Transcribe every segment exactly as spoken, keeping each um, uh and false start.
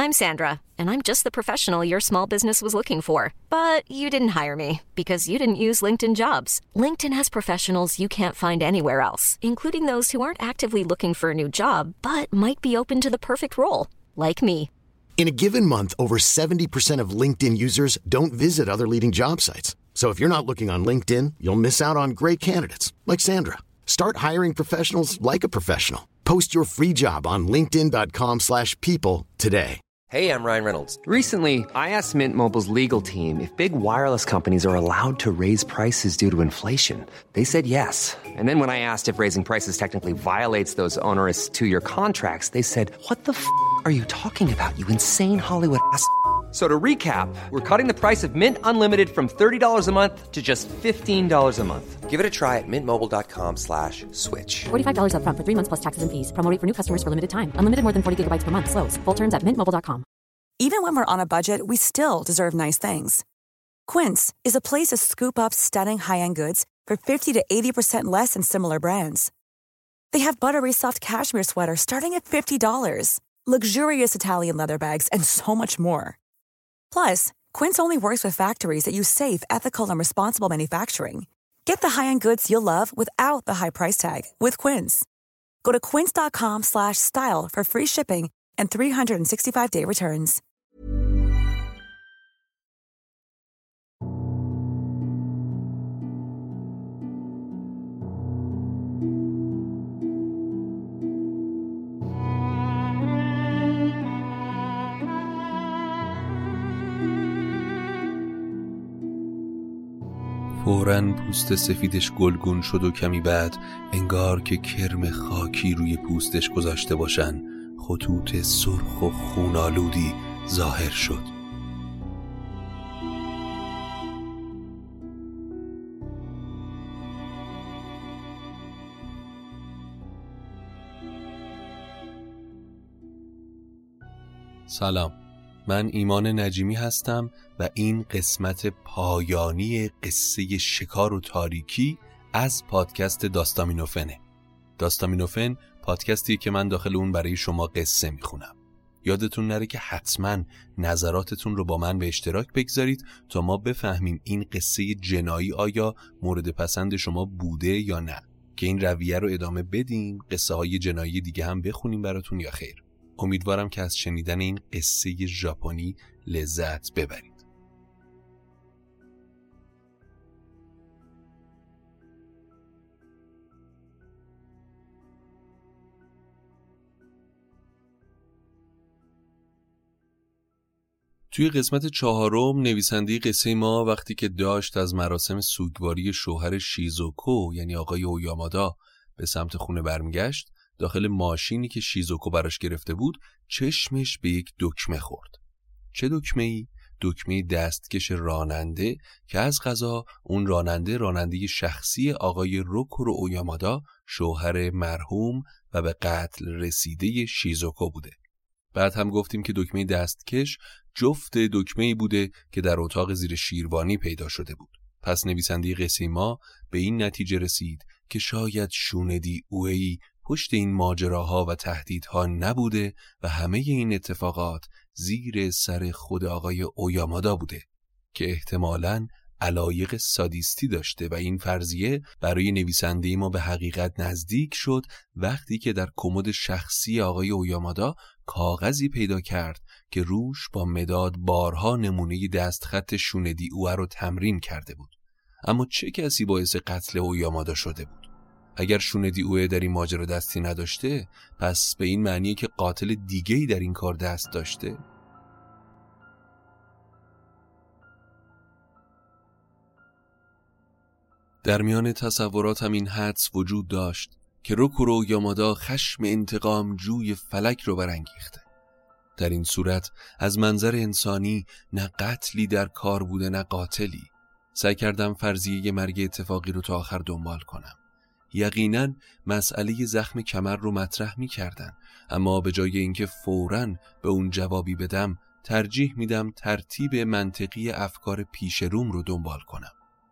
I'm Sandra, and I'm just the professional your small business was looking for. But you didn't hire me because you didn't use LinkedIn Jobs. LinkedIn has professionals you can't find anywhere else, including those who aren't actively looking for a new job, but might be open to the perfect role, like me. In a given month, over seventy percent of LinkedIn users don't visit other leading job sites. So if you're not looking on LinkedIn, you'll miss out on great candidates like Sandra. Start hiring professionals like a professional. Post your free job on linkedin dot com slash people today. Hey, I'm Ryan Reynolds. Recently, I asked Mint Mobile's legal team if big wireless companies are allowed to raise prices due to inflation. They said yes. And then when I asked if raising prices technically violates those onerous two-year contracts, they said, what the f*** are you talking about, you insane Hollywood ass f- So to recap, we're cutting the price of Mint Unlimited from thirty dollars a month to just fifteen dollars a month. Give it a try at mintmobile.com slash switch. forty-five dollars up front for three months plus taxes and fees. Promo rate for new customers for limited time. Unlimited more than forty gigabytes per month. Slows full terms at mint mobile dot com. Even when we're on a budget, we still deserve nice things. Quince is a place to scoop up stunning high-end goods for fifty to eighty percent less than similar brands. They have buttery soft cashmere sweaters starting at fifty dollars, luxurious Italian leather bags, and so much more. Plus, Quince only works with factories that use safe, ethical, and responsible manufacturing. Get the high-end goods you'll love without the high price tag with Quince. Go to quince.com slash style for free shipping and three sixty-five day returns. فوراً پوست سفیدش گلگون شد و کمی بعد انگار که کرم خاکی روی پوستش گذاشته باشن خطوط سرخ و خونالودی ظاهر شد. سلام، من ایمان نجیمی هستم و این قسمت پایانی قصه شکار و تاریکی از پادکست داستامینوفنه. داستامینوفن پادکستی که من داخل اون برای شما قصه میخونم. یادتون نره که حتما نظراتتون رو با من به اشتراک بگذارید تا ما بفهمیم این قصه جنایی آیا مورد پسند شما بوده یا نه، که این رویه رو ادامه بدیم، قصه های جنایی دیگه هم بخونیم براتون یا خیر. امیدوارم که از شنیدن این قصه ژاپنی لذت ببرید. توی قسمت چهارم نویسنده قصه ما وقتی که داشت از مراسم سوگواری شوهر شیزوکو یعنی آقای اویامادا به سمت خونه برمیگشت، داخل ماشینی که شیزوکو براش گرفته بود چشمش به یک دکمه خورد. چه دکمه‌ای؟ دکمه دستکش راننده که از قضا اون راننده راننده شخصی آقای روکورو اویامادا، شوهر مرحوم و به قتل رسیده شیزوکو بوده. بعد هم گفتیم که دکمه دستکش جفت دکمه‌ای بوده که در اتاق زیر شیروانی پیدا شده بود. پس نویسنده قصه ما به این نتیجه رسید که شاید شوندی اوئی پشت این ماجراها و تهدیدها نبوده و همه این اتفاقات زیر سر خود آقای اویامادا بوده که احتمالاً علایق سادیستی داشته و این فرضیه برای نویسنده ما به حقیقت نزدیک شد وقتی که در کمد شخصی آقای اویامادا کاغذی پیدا کرد که روش با مداد بارها نمونه دستخط شوندی اوه رو تمرین کرده بود. اما چه کسی باعث قتل اویامادا شده بود؟ اگر شوندی اوه در این ماجرا دستی نداشته، پس به این معنیه که قاتل دیگه‌ای در این کار دست داشته؟ در میان تصوراتم این حدس وجود داشت که روکورو اویامادا خشم انتقام جوی فلک رو برانگیخته. در این صورت از منظر انسانی نه قتلی در کار بوده نه قاتلی. سعی کردم فرضیه مرگ اتفاقی رو تا آخر دنبال کنم. یقیناً مسئله زخم کمر رو مطرح می کردن، اما به جای اینکه فوراً به اون جوابی بدم ترجیح میدم ترتیب منطقی افکار پیش روم رو دنبال کنم.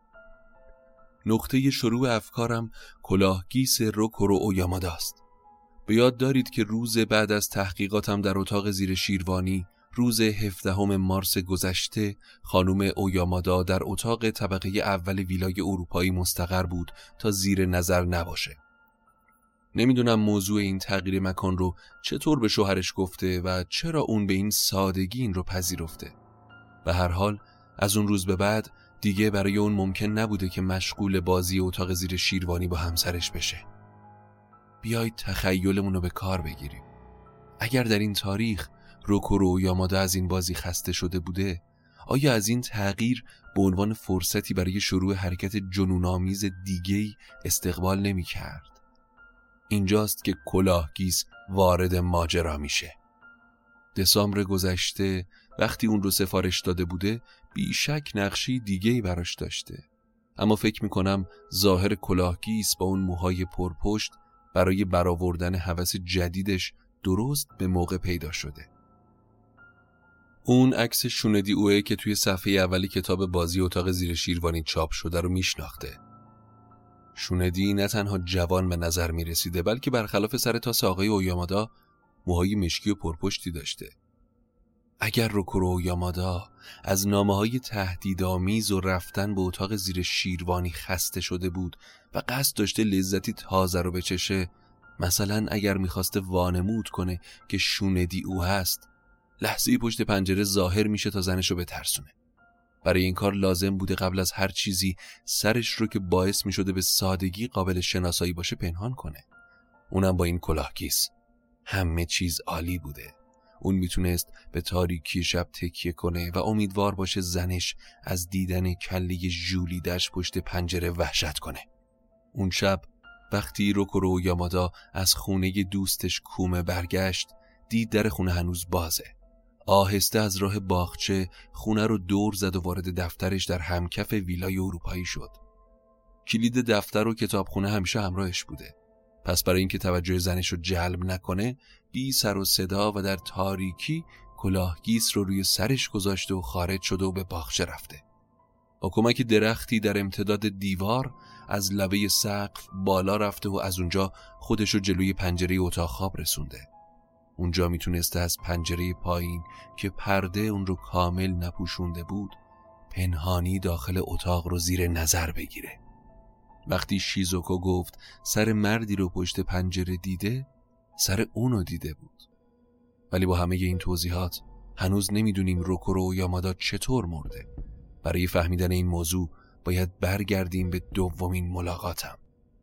نقطه شروع افکارم کلاهگیس روکورو اویامادا است. به یاد دارید که روز بعد از تحقیقاتم در اتاق زیر شیروانی روز هفدهم مارس گذشته خانم اویامادا در اتاق طبقه اول ویلای اروپایی مستقر بود تا زیر نظر نباشه. نمیدونم موضوع این تغییر مکان رو چطور به شوهرش گفته و چرا اون به این سادگی این رو پذیرفته. به هر حال از اون روز به بعد دیگه برای اون ممکن نبوده که مشغول بازی اتاق زیر شیروانی با همسرش بشه. بیایید تخیلمون رو به کار بگیریم. اگر در این تاریخ روکورو اویامادا از این بازی خسته شده بوده، آیا از این تغییر به عنوان فرصتی برای شروع حرکت جنون‌آمیز دیگه‌ای استقبال نمی‌کرد؟ اینجاست که کلاهگیس وارد ماجرا میشه. دسامبر گذشته وقتی اون رو سفارش داده بوده بیشک نقشی دیگه‌ای براش داشته، اما فکر میکنم ظاهر کلاهگیس با اون موهای پرپشت برای برآوردن هوس جدیدش درست به موقع پیدا شده. اون عکس شوندی اوه که توی صفحه اولی کتاب بازی اتاق زیر شیروانی چاپ شده رو میشناخته. شوندی نه تنها جوان به نظر می رسیده بلکه برخلاف سر تاس آقای اویامادا موهای مشکی و پرپشتی داشته. اگر روکورو اویامادا از نامه‌های تهدیدآمیز و رفتن به اتاق زیر شیروانی خسته شده بود و قصد داشته لذتی تازه رو بچشه، مثلا اگر میخواسته وانمود کنه که شوندی او هست، لحظه‌ای پشت پنجره ظاهر میشه تا زنش رو بترسونه. برای این کار لازم بوده قبل از هر چیزی سرش رو که باعث میشده به سادگی قابل شناسایی باشه پنهان کنه. اونم با این کلاهگیس. همه چیز عالی بوده. اون میتونست به تاریکی شب تکیه کنه و امیدوار باشه زنش از دیدن کله ژولیده‌اش پشت پنجره وحشت کنه. اون شب وقتی روکورو اویامادا از خونه دوستش کومه برگشت، دید در خونه هنوز بازه. آهسته از راه باغچه خونه رو دور زد و وارد دفترش در همکف ویلای اروپایی شد. کلید دفتر و کتابخونه همیشه همراهش بوده. پس برای اینکه توجه زنش رو جلب نکنه، بی سر و صدا و در تاریکی کلاهگیس رو روی سرش گذاشته و خارج شده و به باغچه رفته. با کمک درختی در امتداد دیوار از لبه سقف بالا رفته و از اونجا خودش رو جلوی پنجره اتاق خواب رسونده. اونجا میتونسته از پنجره پایین که پرده اون رو کامل نپوشونده بود پنهانی داخل اتاق رو زیر نظر بگیره. وقتی شیزوکو گفت سر مردی رو پشت پنجره دیده، سر اونو دیده بود. ولی با همه این توضیحات هنوز نمیدونیم روکورو اویامادا چطور مرده. برای فهمیدن این موضوع باید برگردیم به دومین ملاقاتم.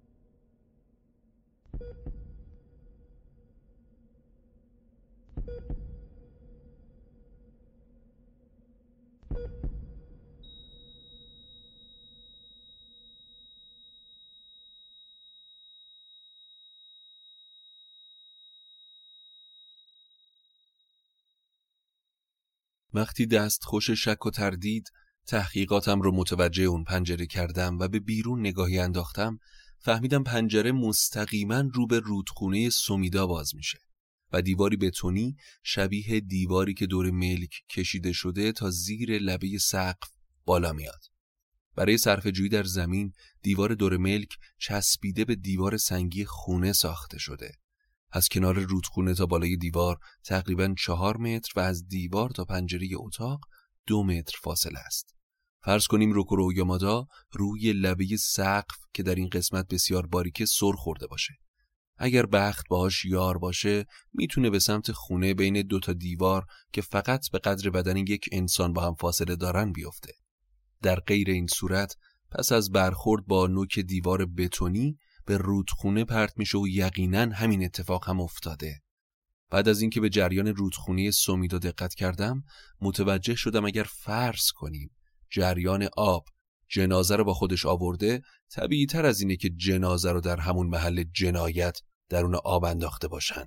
وقتی دست خوش شک و تردید تحقیقاتم رو متوجه اون پنجره کردم و به بیرون نگاهی انداختم، فهمیدم پنجره مستقیما رو به رودخونه سومیدا باز میشه و دیواری بتونی شبیه دیواری که دور ملک کشیده شده تا زیر لبه سقف بالا میاد. برای صرفه‌جویی در زمین دیوار دور ملک چسبیده به دیوار سنگی خونه ساخته شده. از کنار رودخونه تا بالای دیوار تقریباً چهار متر و از دیوار تا پنجره اتاق دو متر فاصله است. فرض کنیم روکورو اویامادا روی لبه سقف که در این قسمت بسیار باریکه سر خورده باشه. اگر بخت باهاش یار باشه میتونه به سمت خونه بین دو تا دیوار که فقط به قدر بدن یک انسان با هم فاصله دارن بیفته. در غیر این صورت پس از برخورد با نوک دیوار بتونی به رودخونه پرت میشه و یقیناً همین اتفاق هم افتاده. بعد از اینکه به جریان رودخونه سومیدا دقت کردم متوجه شدم اگر فرض کنیم جریان آب جنازه رو با خودش آورده، طبیعی تر از اینه که جنازه رو در همون محل جنایت درون آب انداخته باشن.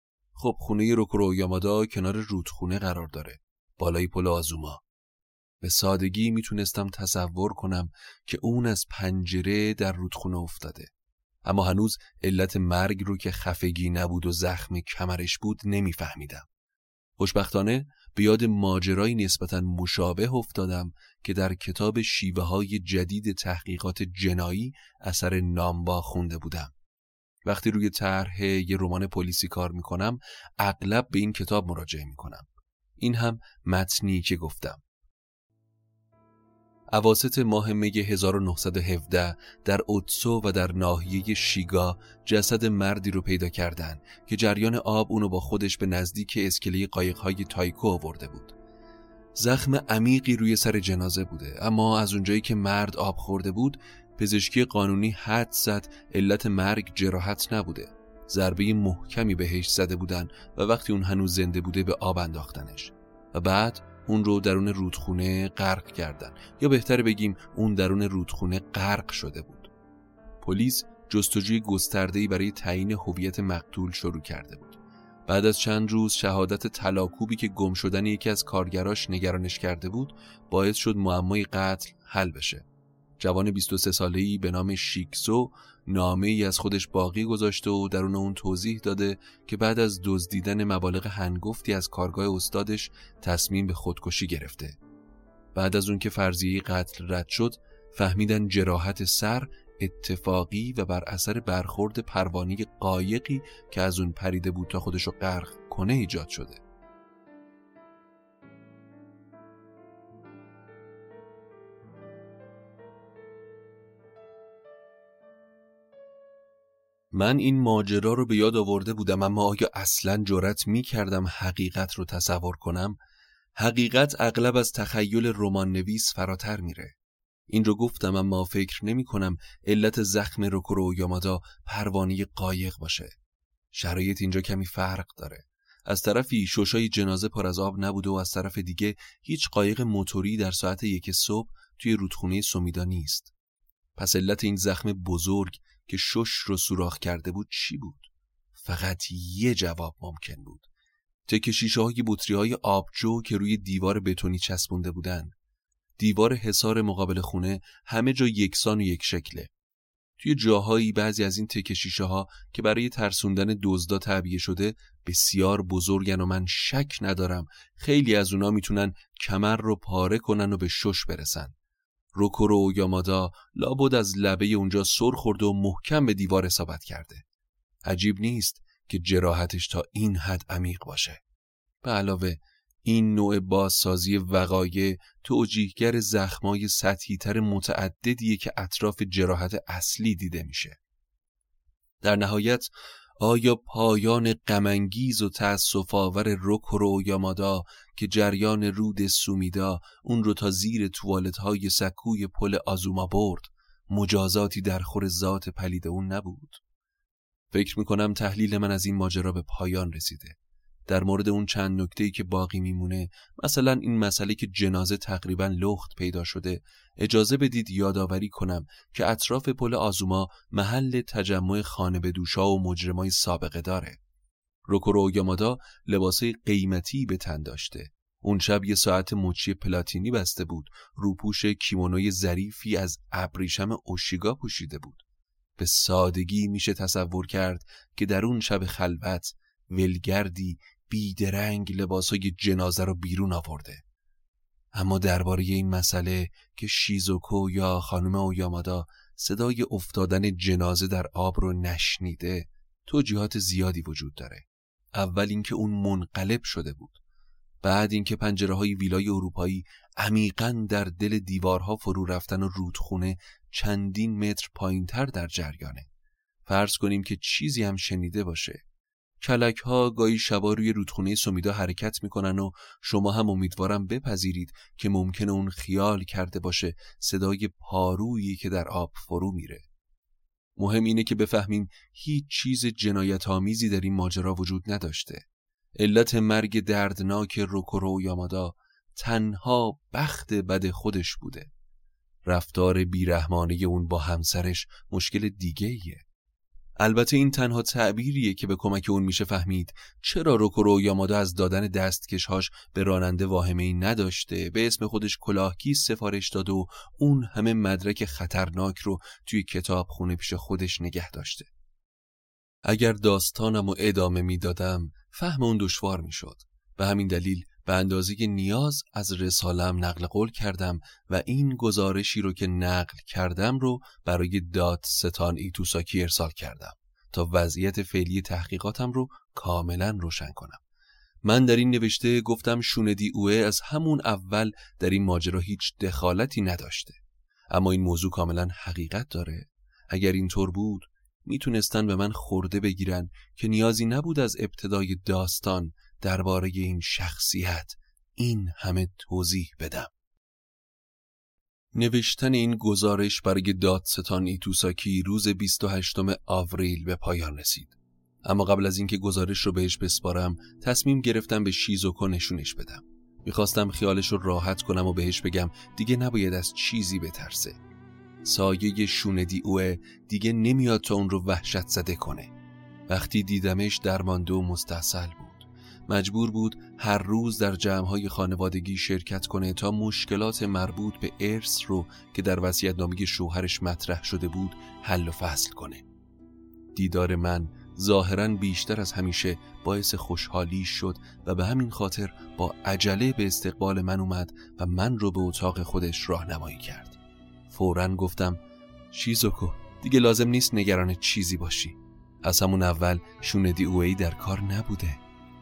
خب خونه روکورو اویامادا کنار رودخونه قرار داره، بالای پل آزوما. به سادگی میتونستم تصور کنم که اون از پنجره در رودخونه افتاده، اما هنوز علت مرگ رو که خفگی نبود و زخم کمرش بود نمیفهمیدم. خوشبختانه به یاد ماجرایی نسبتاً مشابه افتادم که در کتاب شیوه های جدید تحقیقات جنایی اثر نامبا خونده بودم. وقتی روی طرح یه رمان پلیسی کار میکنم اغلب به این کتاب مراجعه میکنم. این هم متنی که گفتم. اواسط ماه می هزار و نهصد و هفده در اوتسو و در ناحیه شیگا جسد مردی رو پیدا کردن که جریان آب اونو با خودش به نزدیک اسکله قایق‌های تایکو آورده بود. زخم عمیقی روی سر جنازه بوده، اما از اونجایی که مرد آب خورده بود پزشکی قانونی حد زد علت مرگ جراحت نبوده. ضربه محکمی بهش زده بودن و وقتی اون هنوز زنده بوده به آب انداختنش و بعد اون رو درون رودخونه غرق کردن، یا بهتر بگیم اون درون رودخونه غرق شده بود. پلیس جستجوی گسترده‌ای برای تعیین هویت مقتول شروع کرده بود. بعد از چند روز شهادت طلاکوبی که گم شدن یکی از کارگراش نگرانش کرده بود باعث شد معمای قتل حل بشه. جوان بیست و سه ساله‌ای به نام شیکسو نامه‌ای از خودش باقی گذاشته و درون اون توضیح داده که بعد از دزدیدن مبالغ هنگفتی از کارگاه استادش تصمیم به خودکشی گرفته. بعد از اون که فرضیه قتل رد شد فهمیدن جراحت سر اتفاقی و بر اثر برخورد پروانه قایقی که از اون پریده بود تا خودشو غرق کنه ایجاد شده. من این ماجرا رو به یاد آورده بودم، اما آیا اصلاً جرأت می کردم حقیقت رو تصور کنم؟ حقیقت اغلب از تخیل رمان نویس فراتر میره. این رو گفتم، اما فکر نمی کنم علت زخم روکورو یامادا پروانه قایق باشه. شرایط اینجا کمی فرق داره. از طرفی شوشای جنازه پر از آب نبوده و از طرف دیگه هیچ قایق موتوری در ساعت یک صبح توی رودخونه سومیدا نیست. پس علت این زخم بزرگ که شش رو سوراخ کرده بود چی بود؟ فقط یه جواب ممکن بود. تکه شیشه های بطری های آبجو که روی دیوار بتونی چسبونده بودن. دیوار حصار مقابل خونه همه جا یکسان و یک شکله. توی جاهایی بعضی از این تکه شیشه ها که برای ترسوندن دزدا تعبیه شده بسیار بزرگن و من شک ندارم خیلی از اونا میتونن کمر رو پاره کنن و به شش برسن. روکورو یامادا لابد از لبه اونجا سر خورده و محکم به دیوار اصابت کرده. عجیب نیست که جراحتش تا این حد عمیق باشه. به علاوه این نوع بازسازی وقایع توجیهگر زخمای سطحی تر متعددیه که اطراف جراحت اصلی دیده میشه. در نهایت آیا پایان غم‌انگیز و تأسف‌آور روکورو یامادا که جریان رود سومیدا اون رو تا زیر توالت‌های سکوی پل آزوما برد مجازاتی در خور ذات پلید اون نبود؟ فکر میکنم تحلیل من از این ماجرا به پایان رسیده. در مورد اون چند نکته‌ای که باقی میمونه، مثلا این مسئله که جنازه تقریباً لخت پیدا شده، اجازه بدید یادآوری کنم که اطراف پل آزوما محل تجمع خانه به دوشا و مجرمای سابقه داره. روکورو یامادا لباسای قیمتی به تن داشته. اون شب یه ساعت مچی پلاتینی بسته بود، روپوش کیمونوی ظریفی از ابریشم اوشیگا پوشیده بود. به سادگی میشه تصور کرد که در اون شب خلوت ولگردی بیدرنگ لباسای جنازه رو بیرون آورده. اما درباره این مسئله که شیزوکو یا خانم اویامادا صدای افتادن جنازه در آب رو نشنیده توجیهات زیادی وجود داره. اول اینکه اون منقلب شده بود، بعد اینکه پنجره‌های ویلای اروپایی عمیقاً در دل دیوارها فرو رفتن و رودخونه چندین متر پایین‌تر در جریانه. فرض کنیم که چیزی هم شنیده باشه. کلک ها گاهی شبا روی رودخونه سومیدا حرکت میکنن و شما هم امیدوارم بپذیرید که ممکنه اون خیال کرده باشه صدای پارویی که در آب فرو میره. مهم اینه که بفهمیم هیچ چیز جنایت آمیزی در این ماجرا وجود نداشته. علت مرگ دردناک روکورو یامادا تنها بخت بد خودش بوده. رفتار بیرحمانه اون با همسرش مشکل دیگه ایه. البته این تنها تعبیریه که به کمک اون میشه فهمید چرا روکورو یامادا از دادن دستکشهاش به راننده واهمه‌ای نداشته، به اسم خودش کلاهگیس سفارش داد و اون همه مدرک خطرناک رو توی کتابخونه پیش خودش نگه داشته. اگر داستانمو ادامه میدادم فهم اون دشوار میشد. به همین دلیل به اندازه نیاز از رساله‌ام نقل قول کردم و این گزارشی رو که نقل کردم رو برای دادستان ایتوساکی ارسال کردم تا وضعیت فعلی تحقیقاتم رو کاملا روشن کنم. من در این نوشته گفتم شوندی اوه از همون اول در این ماجرا هیچ دخالتی نداشته. اما این موضوع کاملا حقیقت داره. اگر اینطور بود میتونستن به من خورده بگیرن که نیازی نبود از ابتدای داستان درباره این شخصیت این همه توضیح بدم. نوشتن این گزارش برای دادستان ایتوساکی روز بیست و هشتم آوریل به پایان رسید. اما قبل از اینکه گزارش رو بهش بسپارم تصمیم گرفتم به شیزوکو نشونش بدم. میخواستم خیالش رو راحت کنم و بهش بگم دیگه نباید از چیزی بترسه. سایه شوندی اوه دیگه نمیاد تا اون رو وحشت زده کنه. وقتی دیدمش درمانده و مستحصل بود. مجبور بود هر روز در جمع‌های خانوادگی شرکت کنه تا مشکلات مربوط به ارث رو که در وصیت‌نامه شوهرش مطرح شده بود حل و فصل کنه. دیدار من ظاهراً بیشتر از همیشه باعث خوشحالی شد و به همین خاطر با عجله به استقبال من اومد و من رو به اتاق خودش راهنمایی کرد. فوراً گفتم شیزوکو دیگه لازم نیست نگران چیزی باشی. از همون اول شوندی اوه‌ای در کار نبوده.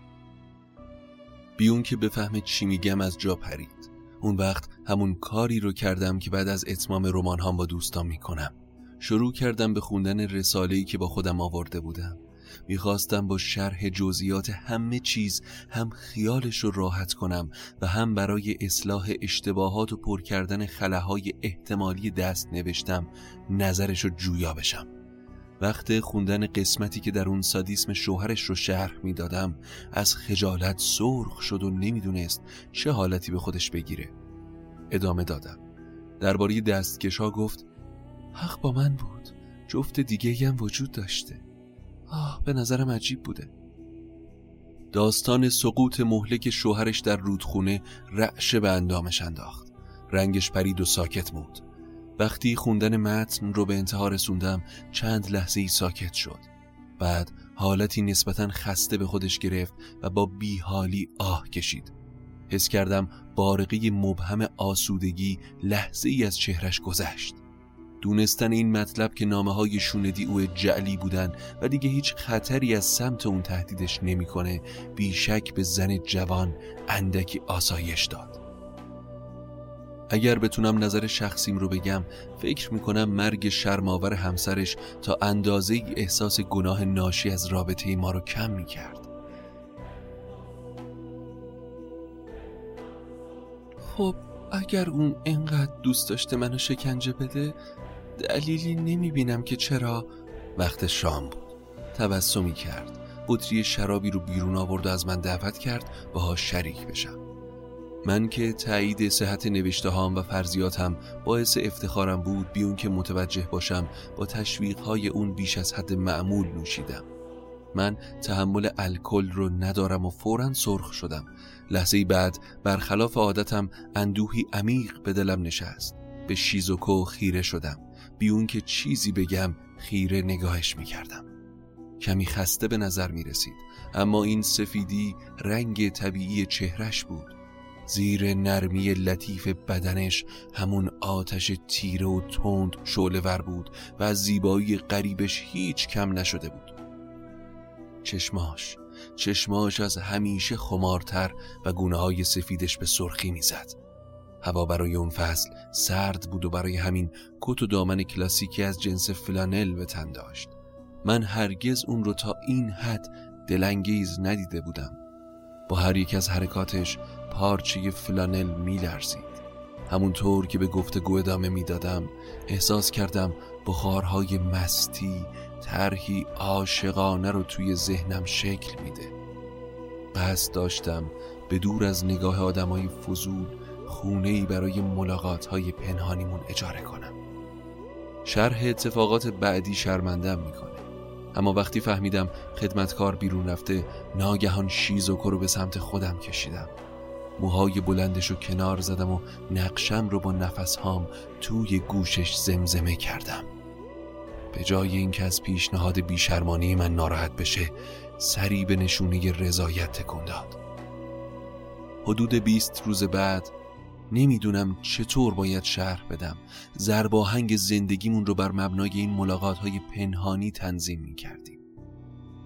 بیون که بفهمه چی میگم از جا پرید. اون وقت همون کاری رو کردم که بعد از اتمام رمان هام با دوستان میکنم. شروع کردم به خوندن رساله‌ای که با خودم آورده بودم. میخواستم با شرح جزئیات همه چیز هم خیالش رو راحت کنم و هم برای اصلاح اشتباهات و پر کردن خلاهای احتمالی دست نوشتم نظرش رو جویا بشم. وقت خوندن قسمتی که در اون سادیسم شوهرش رو شرح میدادم از خجالت سرخ شد و نمیدونست چه حالتی به خودش بگیره. ادامه دادم. درباره دستکش‌ها گفت حق با من بود. جفت دیگه‌ای هم وجود داشته. آه به نظرم عجیب بوده. داستان سقوط مهلک شوهرش در رودخونه رعشه به اندامش انداخت. رنگش پرید و ساکت موند. وقتی خوندن متن رو به انتها رسوندم چند لحظه ای ساکت شد. بعد حالتی نسبتاً خسته به خودش گرفت و با بیحالی آه کشید. حس کردم بارقه مبهم آسودگی لحظه ای از چهرش گذشت. دونستن این مطلب که نامه های شوندی اوه جعلی بودن و دیگه هیچ خطری از سمت اون تهدیدش نمیکنه بیشک به زن جوان اندکی آسایش داد. اگر بتونم نظر شخصیم رو بگم فکر میکنم مرگ شرم‌آور همسرش تا اندازه‌ای احساس گناه ناشی از رابطه ما رو کم میکرد. خب اگر اون اینقدر دوست داشته منو شکنجه بده دلیلی نمیبینم که چرا. وقت شام بود. تبسمی کرد. بطری شرابی رو بیرون آورد و از من دعوت کرد باهاش شریک بشم. من که تایید صحت نوشته هام و فرضیاتم باعث افتخارم بود بیون که متوجه باشم با تشویق‌های اون بیش از حد معمول نوشیدم. من تحمل الکل رو ندارم و فوراً سرخ شدم. لحظه‌ای بعد برخلاف عادتم اندوهی عمیق به دلم نشست. به شیزوکو خیره شدم. بیون که چیزی بگم خیره نگاهش می‌کردم. کمی خسته به نظر می‌رسید، اما این سفیدی رنگ طبیعی چهرش بود. زیر نرمی لطیف بدنش همون آتش تیره و تند شعله‌ور بود و از زیبایی غریبش هیچ کم نشده بود. چشماش چشماش از همیشه خمارتر و گونه‌های سفیدش به سرخی می‌زد. هوا برای اون فصل سرد بود و برای همین کت و دامن کلاسیکی از جنس فلانل به تن داشت. من هرگز اون رو تا این حد دلانگیز ندیده بودم. با هر یک از حرکاتش پارچه فلانل می‌لرزید. همونطور که به گفتگو ادامه میدادم احساس کردم بخارهای مستی طرحی عاشقانه رو توی ذهنم شکل میده. قصد داشتم به دور از نگاه آدمای فضول خونه‌ای برای ملاقات‌های پنهانیمون اجاره کنم. شرح اتفاقات بعدی شرمندم میکنه، اما وقتی فهمیدم خدمتکار بیرون رفته ناگهان شیزوکو رو به سمت خودم کشیدم. موهای بلندش رو کنار زدم و نقشم رو با نفسهام توی گوشش زمزمه کردم. به جای اینکه از پیشنهاد بیشرمانی من ناراحت بشه سری به نشونه رضایت تکون داد. حدود بیست روز بعد نمیدونم چطور باید شرح بدم ضرباهنگ زندگیمون رو بر مبنای این ملاقات‌های پنهانی تنظیم می‌کردیم.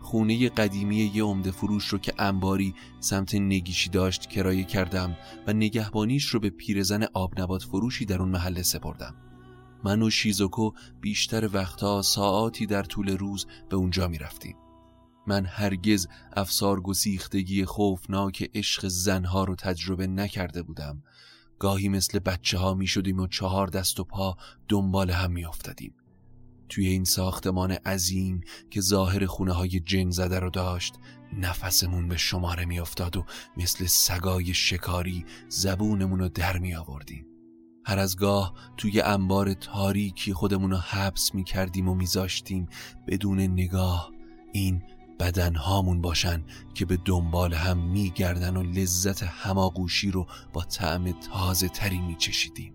خونه قدیمی یه عمده فروش رو که انباری سمت نگیشی داشت کرایه کردم و نگهبانیش رو به پیرزن آبنبات فروشی در اون محله سپردم. من و شیزوکو بیشتر وقتا ساعاتی در طول روز به اونجا می رفتیم. من هرگز افسار گسیختگی خوفناک عشق زنها رو تجربه نکرده بودم. گاهی مثل بچه ها می شدیم و چهار دست و پا دنبال هم می افتادیم. توی این ساختمان عظیم که ظاهر خونه های جن زده رو داشت، نفسمون به شماره می افتاد و مثل سگای شکاری زبونمون رو در می آوردیم. هر از گاه توی انبار تاریکی خودمون رو حبس می کردیم و می زاشتیم بدون نگاه این بدنهامون باشن که به دنبال هم می گردن و لذت هماغوشی رو با طعم تازه تری می چشیدیم.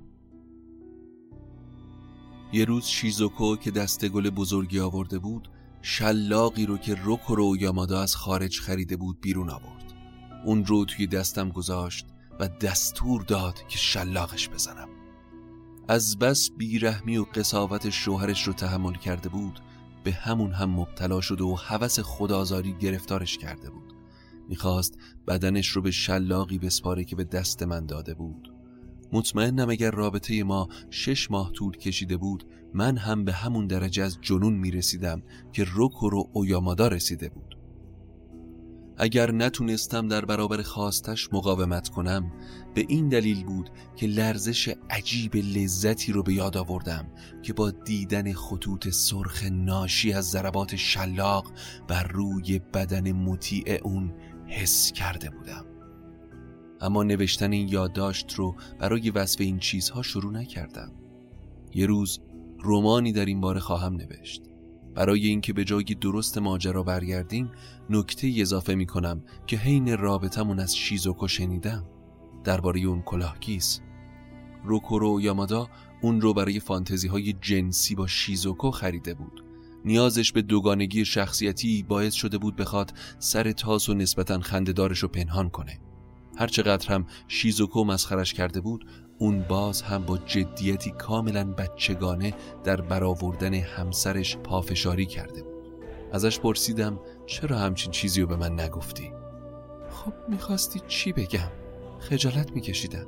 یه روز شیزوکو که دسته گل بزرگی آورده بود، شلاقی رو که روکورو یامادا از خارج خریده بود بیرون آورد. اون رو توی دستم گذاشت و دستور داد که شلاقش بزنم. از بس بیرحمی و قساوت شوهرش رو تحمل کرده بود، به همون هم مبتلا شده و هوس خودآزاری گرفتارش کرده بود. میخواست بدنش رو به شلاقی بسپاره که به دست من داده بود. مطمئنم اگر رابطه ما شش ماه طول کشیده بود، من هم به همون درجه از جنون میرسیدم که روکورو اویامادا رسیده بود. اگر نتونستم در برابر خواستش مقاومت کنم، به این دلیل بود که لرزش عجیب لذتی رو به یاد آوردم که با دیدن خطوط سرخ ناشی از ضربات شلاق بر روی بدن مطیع اون حس کرده بودم. اما نوشتن این یادداشت رو برای وصف این چیزها شروع نکردم. یه روز رمانی در این باره خواهم نوشت. برای اینکه به جای درست ماجرا برگردیم، نکته اضافه می کنم که حین رابطمون از شیزوکو شنیدم درباره اون کلاهگیس. روکورو یامادا اون رو برای فانتزی های جنسی با شیزوکو خریده بود. نیازش به دوگانگی شخصیتی باعث شده بود بخواد سر تاس و نسبتاً خنده‌دارش رو پنهان کنه. هرچقدر هم شیزوکو مسخرش کرده بود، اون باز هم با جدیتی کاملا بچگانه در برآوردن همسرش پافشاری کرده بود. ازش پرسیدم چرا همچین چیزی رو به من نگفتی؟ خب میخواستی چی بگم؟ خجالت میکشیدم.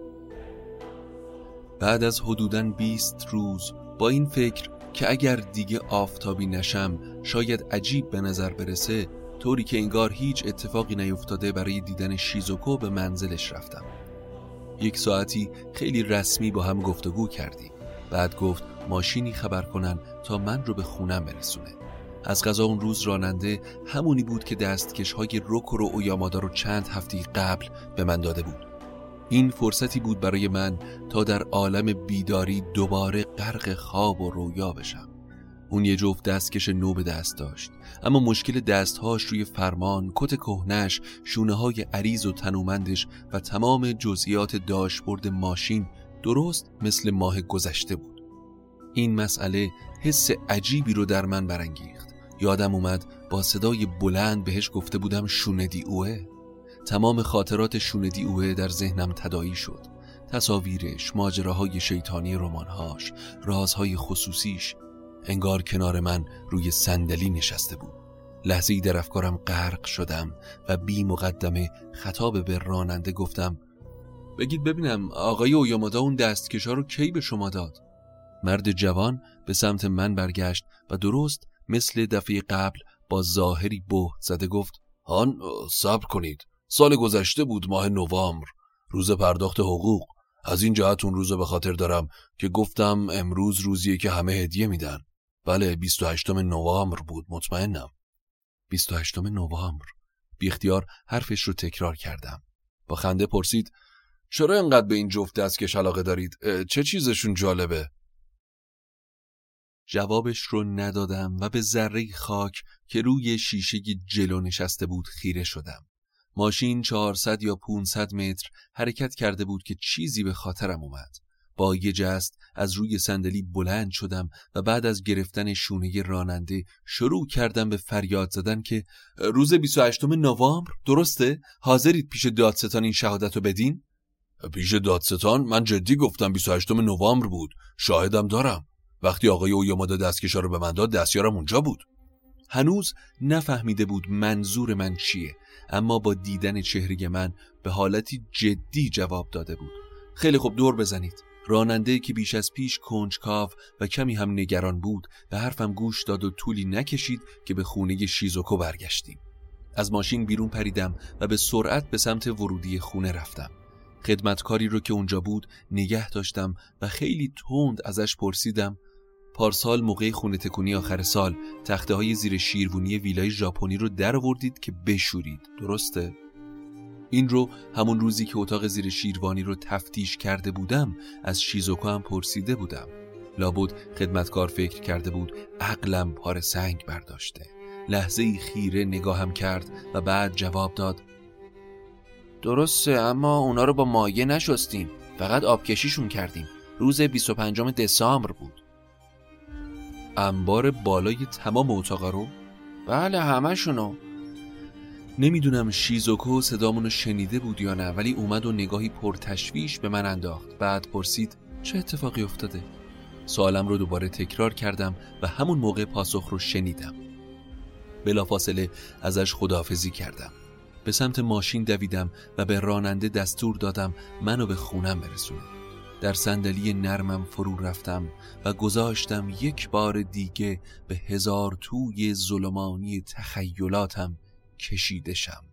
بعد از حدوداً بیست روز با این فکر که اگر دیگه آفتابی نشم شاید عجیب به نظر برسه، طوری که انگار هیچ اتفاقی نیفتاده برای دیدن شیزوکو به منزلش رفتم. یک ساعتی خیلی رسمی با هم گفتگو کردیم. بعد گفت ماشینی خبر کنن تا من رو به خونم برسونه. از قضا اون روز راننده همونی بود که دستکش‌های روکورو اویامادا رو چند هفته قبل به من داده بود. این فرصتی بود برای من تا در عالم بیداری دوباره غرق خواب و رویا بشم. اون یه جفت دستکش نو به دست داشت، اما مشکل دستهاش روی فرمان، کت کهنش، شونه‌های عریض و تنومندش و تمام جزئیات داشبورد ماشین درست مثل ماه گذشته بود. این مسئله حس عجیبی رو در من برانگیخت. یادم اومد با صدای بلند بهش گفته بودم شوندی اوه. تمام خاطرات شوندی اوه در ذهنم تداعی شد. تصاویرش، ماجراهای شیطانی رمانهاش، رازهای خصوصیش. انگار کنار من روی صندلی نشسته بود. لحظه‌ای در افکارم غرق شدم و بی مقدمه خطاب به راننده گفتم بگید ببینم آقای اویامادا اون دستکشا رو کی به شما داد؟ مرد جوان به سمت من برگشت و درست مثل دفعه قبل با ظاهری بهت زده گفت هان صبر کنید، سال گذشته بود، ماه نوامبر، روز پرداخت حقوق. از این جهت اون روز به خاطر دارم که گفتم امروز روزیه که همه هدیه میدن. بله بیست و هشتم نوامبر بود، مطمئنم. بیست و هشتم نوامبر. بی اختیار حرفش رو تکرار کردم. با خنده پرسید چرا اینقدر به این جفت دستکش علاقه دارید؟ چه چیزشون جالبه؟ جوابش رو ندادم و به ذره خاک که روی شیشه جلو نشسته بود خیره شدم. ماشین چهارصد یا پانصد متر حرکت کرده بود که چیزی به خاطرم اومد. با یه جست از روی صندلی بلند شدم و بعد از گرفتن شونه راننده شروع کردم به فریاد زدن که روز بیست و هشتم نوامبر درسته؟ حاضرید پیش دادستان این شهادت رو بدین؟ پیش دادستان؟ من جدی گفتم بیست و هشتم نوامبر بود، شاهدم دارم. وقتی آقای اویامادا دستکشا رو به من داد دستیارم اونجا بود. هنوز نفهمیده بود منظور من چیه، اما با دیدن چهره من به حالتی جدی جواب داده بود. خیلی خوب، دور بزنید. راننده که بیش از پیش کنجکاو و کمی هم نگران بود به حرفم گوش داد و طولی نکشید که به خونه شیزوکو برگشتیم. از ماشین بیرون پریدم و به سرعت به سمت ورودی خونه رفتم. خدمتکاری رو که اونجا بود نگه داشتم و خیلی تند ازش پرسیدم پارسال موقع خونه تکونی آخر سال تخته های زیر شیروانی ویلای ژاپنی رو در آوردید که بشورید، درسته؟ این رو همون روزی که اتاق زیر شیروانی رو تفتیش کرده بودم از شیزوکو هم پرسیده بودم. لابد خدمتکار فکر کرده بود عقلم پار سنگ برداشته. لحظه ای خیره نگاهم کرد و بعد جواب داد درسته، اما اونا رو با مایع نشستیم، فقط آبکشیشون کردیم. روز بیست و پنجم دسامبر بود. انبار بالای تمام اتاقا رو؟ بله، همه شونو. نمیدونم شیزوکو صدامونو شنیده بود یا نه، ولی اومد و نگاهی پرتشویش به من انداخت. بعد پرسید چه اتفاقی افتاده؟ سوالم رو دوباره تکرار کردم و همون موقع پاسخ رو شنیدم. بلافاصله ازش خداحافظی کردم. به سمت ماشین دویدم و به راننده دستور دادم منو به خونم برسونه. در صندلی نرمم فرو رفتم و گذاشتم یک بار دیگه به هزار توی ظلمانی تخیلاتم کشیده شم.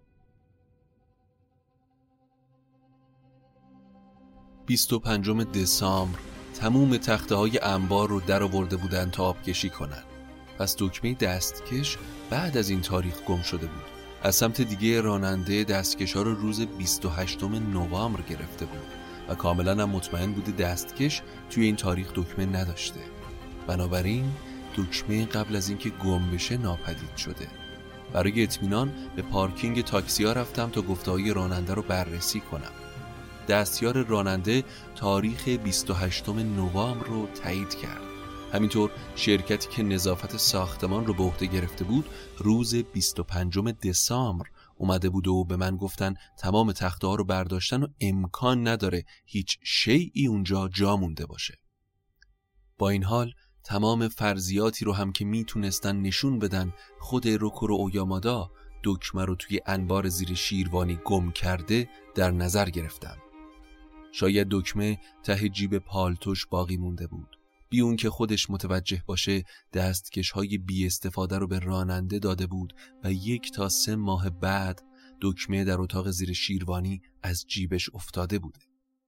بیست و پنجم دسامبر تموم تخته های انبار رو در آورده بودن تا آب کشی کنن. پس دکمه دستکش بعد از این تاریخ گم شده بود. از سمت دیگه راننده دستکش ها رو روز بیست و هشتم نوامبر گرفته بود و کاملا هم مطمئن بوده دستکش توی این تاریخ دکمه نداشته. بنابراین دکمه قبل از اینکه گم بشه ناپدید شده. برای اطمینان به پارکینگ تاکسی ها رفتم تا گفته‌های راننده رو بررسی کنم. دستیار راننده تاریخ بیست و هشتم نوامبر رو تایید کرد. همینطور شرکتی که نظافت ساختمان رو به عهده گرفته بود روز بیست و پنجم دسامبر اومده بود و به من گفتن تمام تخته ها رو برداشتن و امکان نداره هیچ شیئی اونجا جا مونده باشه. با این حال تمام فرضیاتی رو هم که میتونستن نشون بدن خود روکورو اویامادا دکمه رو توی انبار زیر شیروانی گم کرده در نظر گرفتم. شاید دکمه ته جیب پالتوش باقی مونده بود. بی اون که خودش متوجه باشه دستکش های بی استفاده رو به راننده داده بود و یک تا سه ماه بعد دکمه در اتاق زیر شیروانی از جیبش افتاده بوده.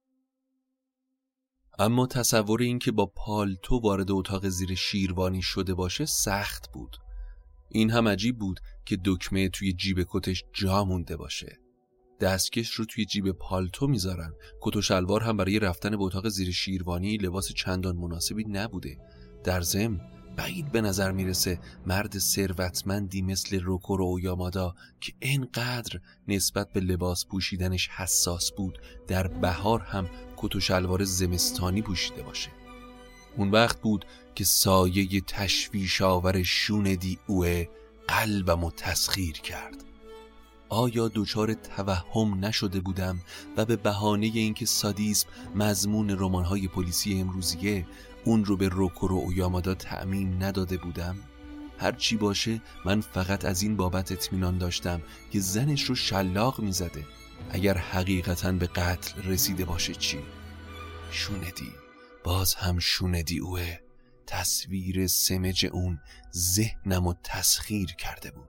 اما تصور این که با پالتو وارد اتاق زیر شیروانی شده باشه سخت بود. این هم عجیب بود که دکمه توی جیب کتش جا مونده باشه. دستکش رو توی جیب پالتو میذارن. کت و شلوار هم برای رفتن به اتاق زیر شیروانی لباس چندان مناسبی نبوده. در ضمن بعید به نظر میرسه مرد ثروتمندی مثل روکورو اویامادا که اینقدر نسبت به لباس پوشیدنش حساس بود در بهار هم کت و شلوار زمستانی پوشیده باشه. اون وقت بود که سایه تشویش آور شوندی اوه قلبمو تسخیر کرد. آیا دچار توهم نشده بودم و به بهانه اینکه سادیسم مضمون رمان‌های پلیسی امروزیه اون رو به روکورو اویامادا تعمیم نداده بودم؟ هر چی باشه من فقط از این بابت اطمینان داشتم که زنش رو شلاق میزده. اگر حقیقتاً به قتل رسیده باشه چی؟ شوندی، باز هم شوندی اوه. تصویر سمج اون ذهنمو تسخیر کرده بود.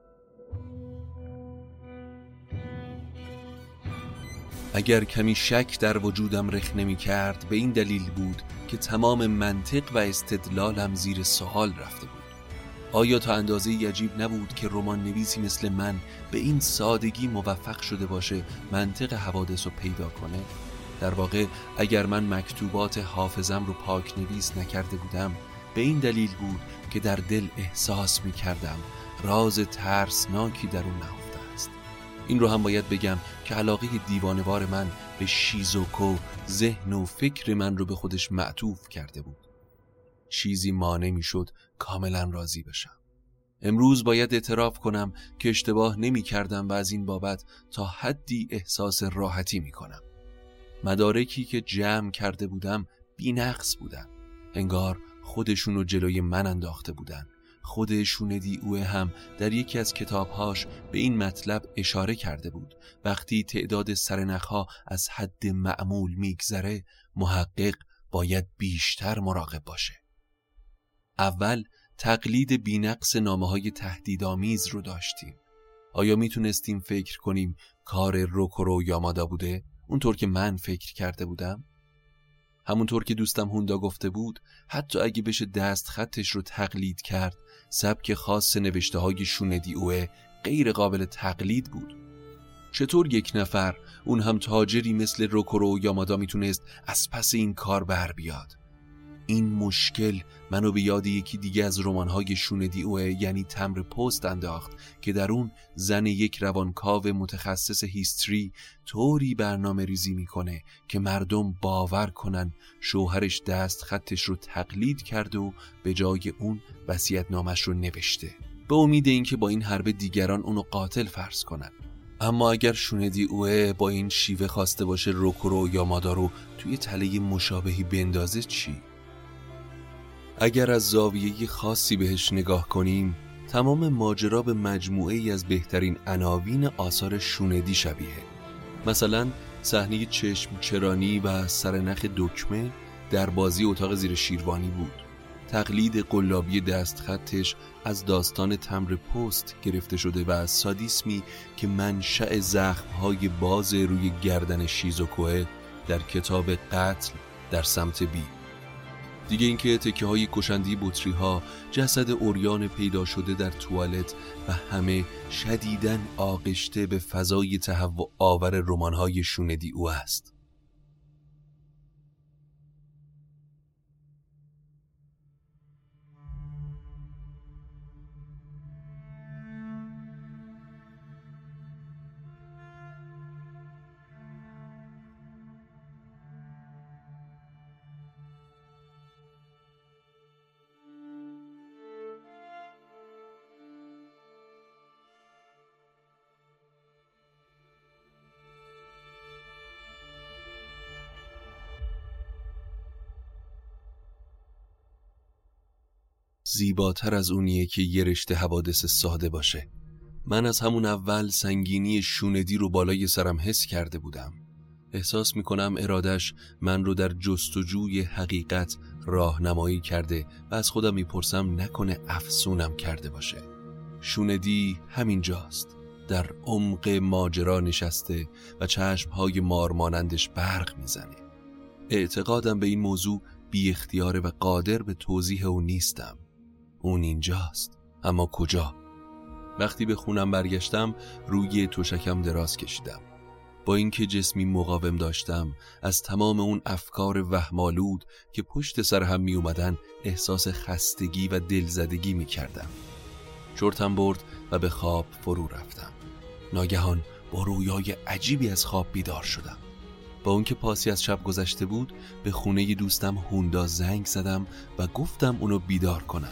اگر کمی شک در وجودم رخ نمی کرد به این دلیل بود که تمام منطق و استدلالم زیر سوال رفته بود. آیا تا اندازه عجیب نبود که رمان نویسی مثل من به این سادگی موفق شده باشه منطق حوادث رو پیدا کنه؟ در واقع اگر من مکتوبات حافظم رو پاک نویس نکرده بودم به این دلیل بود که در دل احساس می کردم راز ترسناکی در اون نهفته است. این رو هم باید بگم که علاقه دیوانوار من به شیزوکو ذهن و فکر من رو به خودش معطوف کرده بود. چیزی مانع می شد کاملا راضی بشم. امروز باید اعتراف کنم که اشتباه نمی کردم و از این بابت تا حدی احساس راحتی می کنم. مدارکی که جمع کرده بودم بی نقص بودن. انگار خودشونو جلوی من انداخته بودن. خود شوندی اوه هم در یکی از کتابهاش به این مطلب اشاره کرده بود. وقتی تعداد سرنخها از حد معمول میگذره، محقق باید بیشتر مراقب باشه. اول تقلید بی‌نقص نامه‌های تهدیدآمیز رو داشتیم. آیا میتونستیم فکر کنیم کار روکورو یامادا بوده؟ اونطور که من فکر کرده بودم؟ همونطور که دوستم هوندا گفته بود، حتی اگه بشه دست خطش رو تقلید کرد، سبک خاص نوشته های شوندی اوه غیر قابل تقلید بود. چطور یک نفر، اون هم تاجری مثل روکورو یامادا، میتونست از پس این کار بر بیاد؟ این مشکل منو به یاد یکی دیگه از رمان‌های شوندی اوه یعنی تمبر پست انداخت که در اون زن یک روانکاو متخصص هیستری طوری برنامه ریزی میکنه که مردم باور کنن شوهرش دست خطش رو تقلید کرده و به جای اون وصیت‌نامش رو نوشته، به امید اینکه با این حرب دیگران اونو قاتل فرض کنن. اما اگر شوندی اوه با این شیوه خواسته باشه روکورو یامادا رو توی تله مشابهی بندازه چی؟ اگر از زاویه خاصی بهش نگاه کنیم، تمام ماجرا به مجموعه ای از بهترین عناوین آثار شوندی شبیه. مثلا صحنه چشم چرانی و سرنخ دکمه در بازی اتاق زیر شیروانی بود. تقلید قلابی دستخطش از داستان تمبر پست گرفته شده و از سادیسمی که منشأ زخم‌های باز روی گردن شیزوکوه در کتاب قتل در سمت بی. دیگه اینکه تکه های کشندی بطری ها، جسد عریان پیدا شده در توالت و همه شدیداً آغشته به فضای تهوع آور رمان های شوندی او است. زیباتر از اونیه که یه رشته حوادث ساده باشه. من از همون اول سنگینی شوندی رو بالای سرم حس کرده بودم. احساس میکنم ارادش من رو در جستجوی حقیقت راهنمایی کرده و از خودم میپرسم نکنه افسونم کرده باشه. شوندی همین جاست، در عمق ماجرا نشسته و چشمهای مارمانندش برق میزنه. اعتقادم به این موضوع بی اختیاره و قادر به توضیح اون نیستم. اون اینجاست، اما کجا؟ وقتی به خونم برگشتم روی تشکم دراز کشیدم. با اینکه جسمی مقاوم داشتم، از تمام اون افکار وهم‌آلود که پشت سر هم می اومدن احساس خستگی و دلزدگی می کردم. چرتم برد و به خواب فرو رفتم. ناگهان با رویای عجیبی از خواب بیدار شدم. با اون که پاسی از شب گذشته بود، به خونه دوستم هوندا زنگ زدم و گفتم اونو بیدار کنن.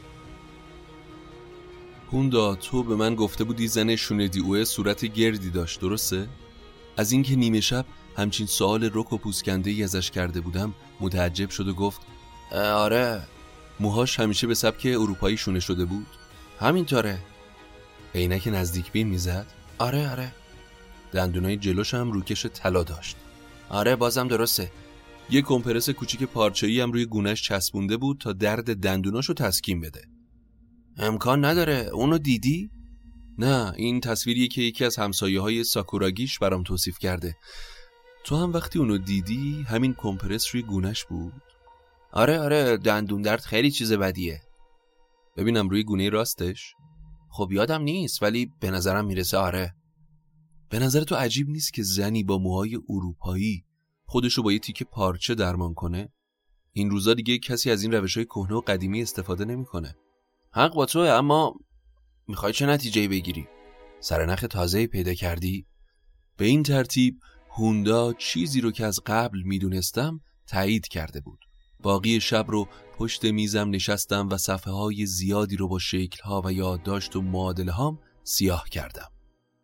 هوندا، تو به من گفته بودی زن شوندی اوه صورت گردی داشت، درسته؟ از اینکه نیمه شب همچین سوال رک و پوسکنده ای ازش کرده بودم متعجب شد و گفت آره. موهاش همیشه به سبک اروپایی شونه شده بود؟ همینطوره. عینک نزدیک بین میزد؟ آره آره. دندونای جلوش هم روکش طلا داشت؟ آره بازم درسته. یه کمپرس کوچیک پارچه‌ای هم روی گونه‌اش چسبونده بود تا درد دندوناشو تسکین بده. امکان نداره. اونو دیدی؟ نه، این تصویریه که یکی از همسایه‌های ساکوراگیش برام توصیف کرده. تو هم وقتی اونو دیدی همین کمپرس روی گونه‌اش بود؟ آره آره، دندون درد خیلی چیز بدیه. ببینم روی گونه راستش؟ خب یادم نیست ولی به نظرم میرسه آره. به نظر تو عجیب نیست که زنی با موهای اروپایی خودشو با یه تیکه پارچه درمان کنه؟ این روزا دیگه کسی از این روش‌های کهنه و قدیمی استفاده نمی‌کنه. حق با توه، اما میخوای چه نتیجه‌ای بگیری؟ سرنخ تازه‌ای پیدا کردی؟ به این ترتیب هوندا چیزی رو که از قبل میدونستم تایید کرده بود. باقی شب رو پشت میزم نشستم و صفحه‌های زیادی رو با شکل‌ها و یادداشت و معادله‌هام سیاه کردم.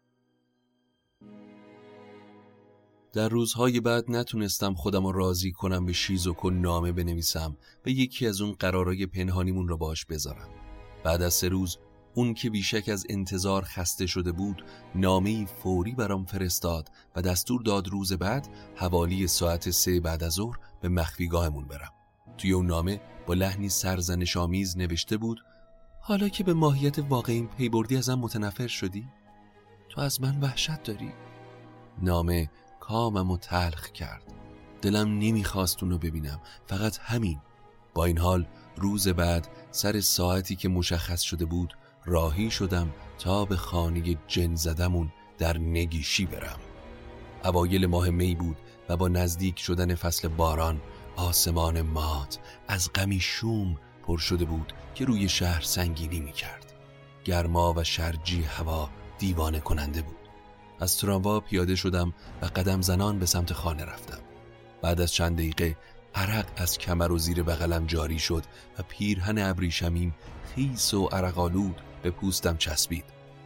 در روزهای بعد نتونستم خودم رو راضی کنم به شیزوکو نامه بنویسم و یکی از اون قرارای پنهانیمون رو باهاش بذارم. بعد از سه روز اون که بیشک از انتظار خسته شده بود نامه‌ای فوری برام فرستاد و دستور داد روز بعد حوالی ساعت سه بعد از ظهر به مخفیگاهمون برم. توی اون نامه با لحنی سرزنش‌آمیز نوشته بود: حالا که به ماهیت واقعیم پی بردی ازم متنفر شدی؟ تو از من وحشت داری؟ نامه کاممو تلخ کرد. دلم نمیخواست اونو ببینم، فقط همین. با این حال روز بعد سر ساعتی که مشخص شده بود راهی شدم تا به خانه جن زدمون در نگیشی برم. اوایل ماه می بود و با نزدیک شدن فصل باران آسمان مات از غمی شوم پر شده بود که روی شهر سنگینی می کرد. گرما و شرجی هوا دیوانه کننده بود. از تراموا پیاده شدم و قدم زنان به سمت خانه رفتم. بعد از چند دقیقه عرق از کمر و زیر بغلم جاری شد و پیرهن ابریشمیم خیس و عرق‌آلود به پوستم چسبید.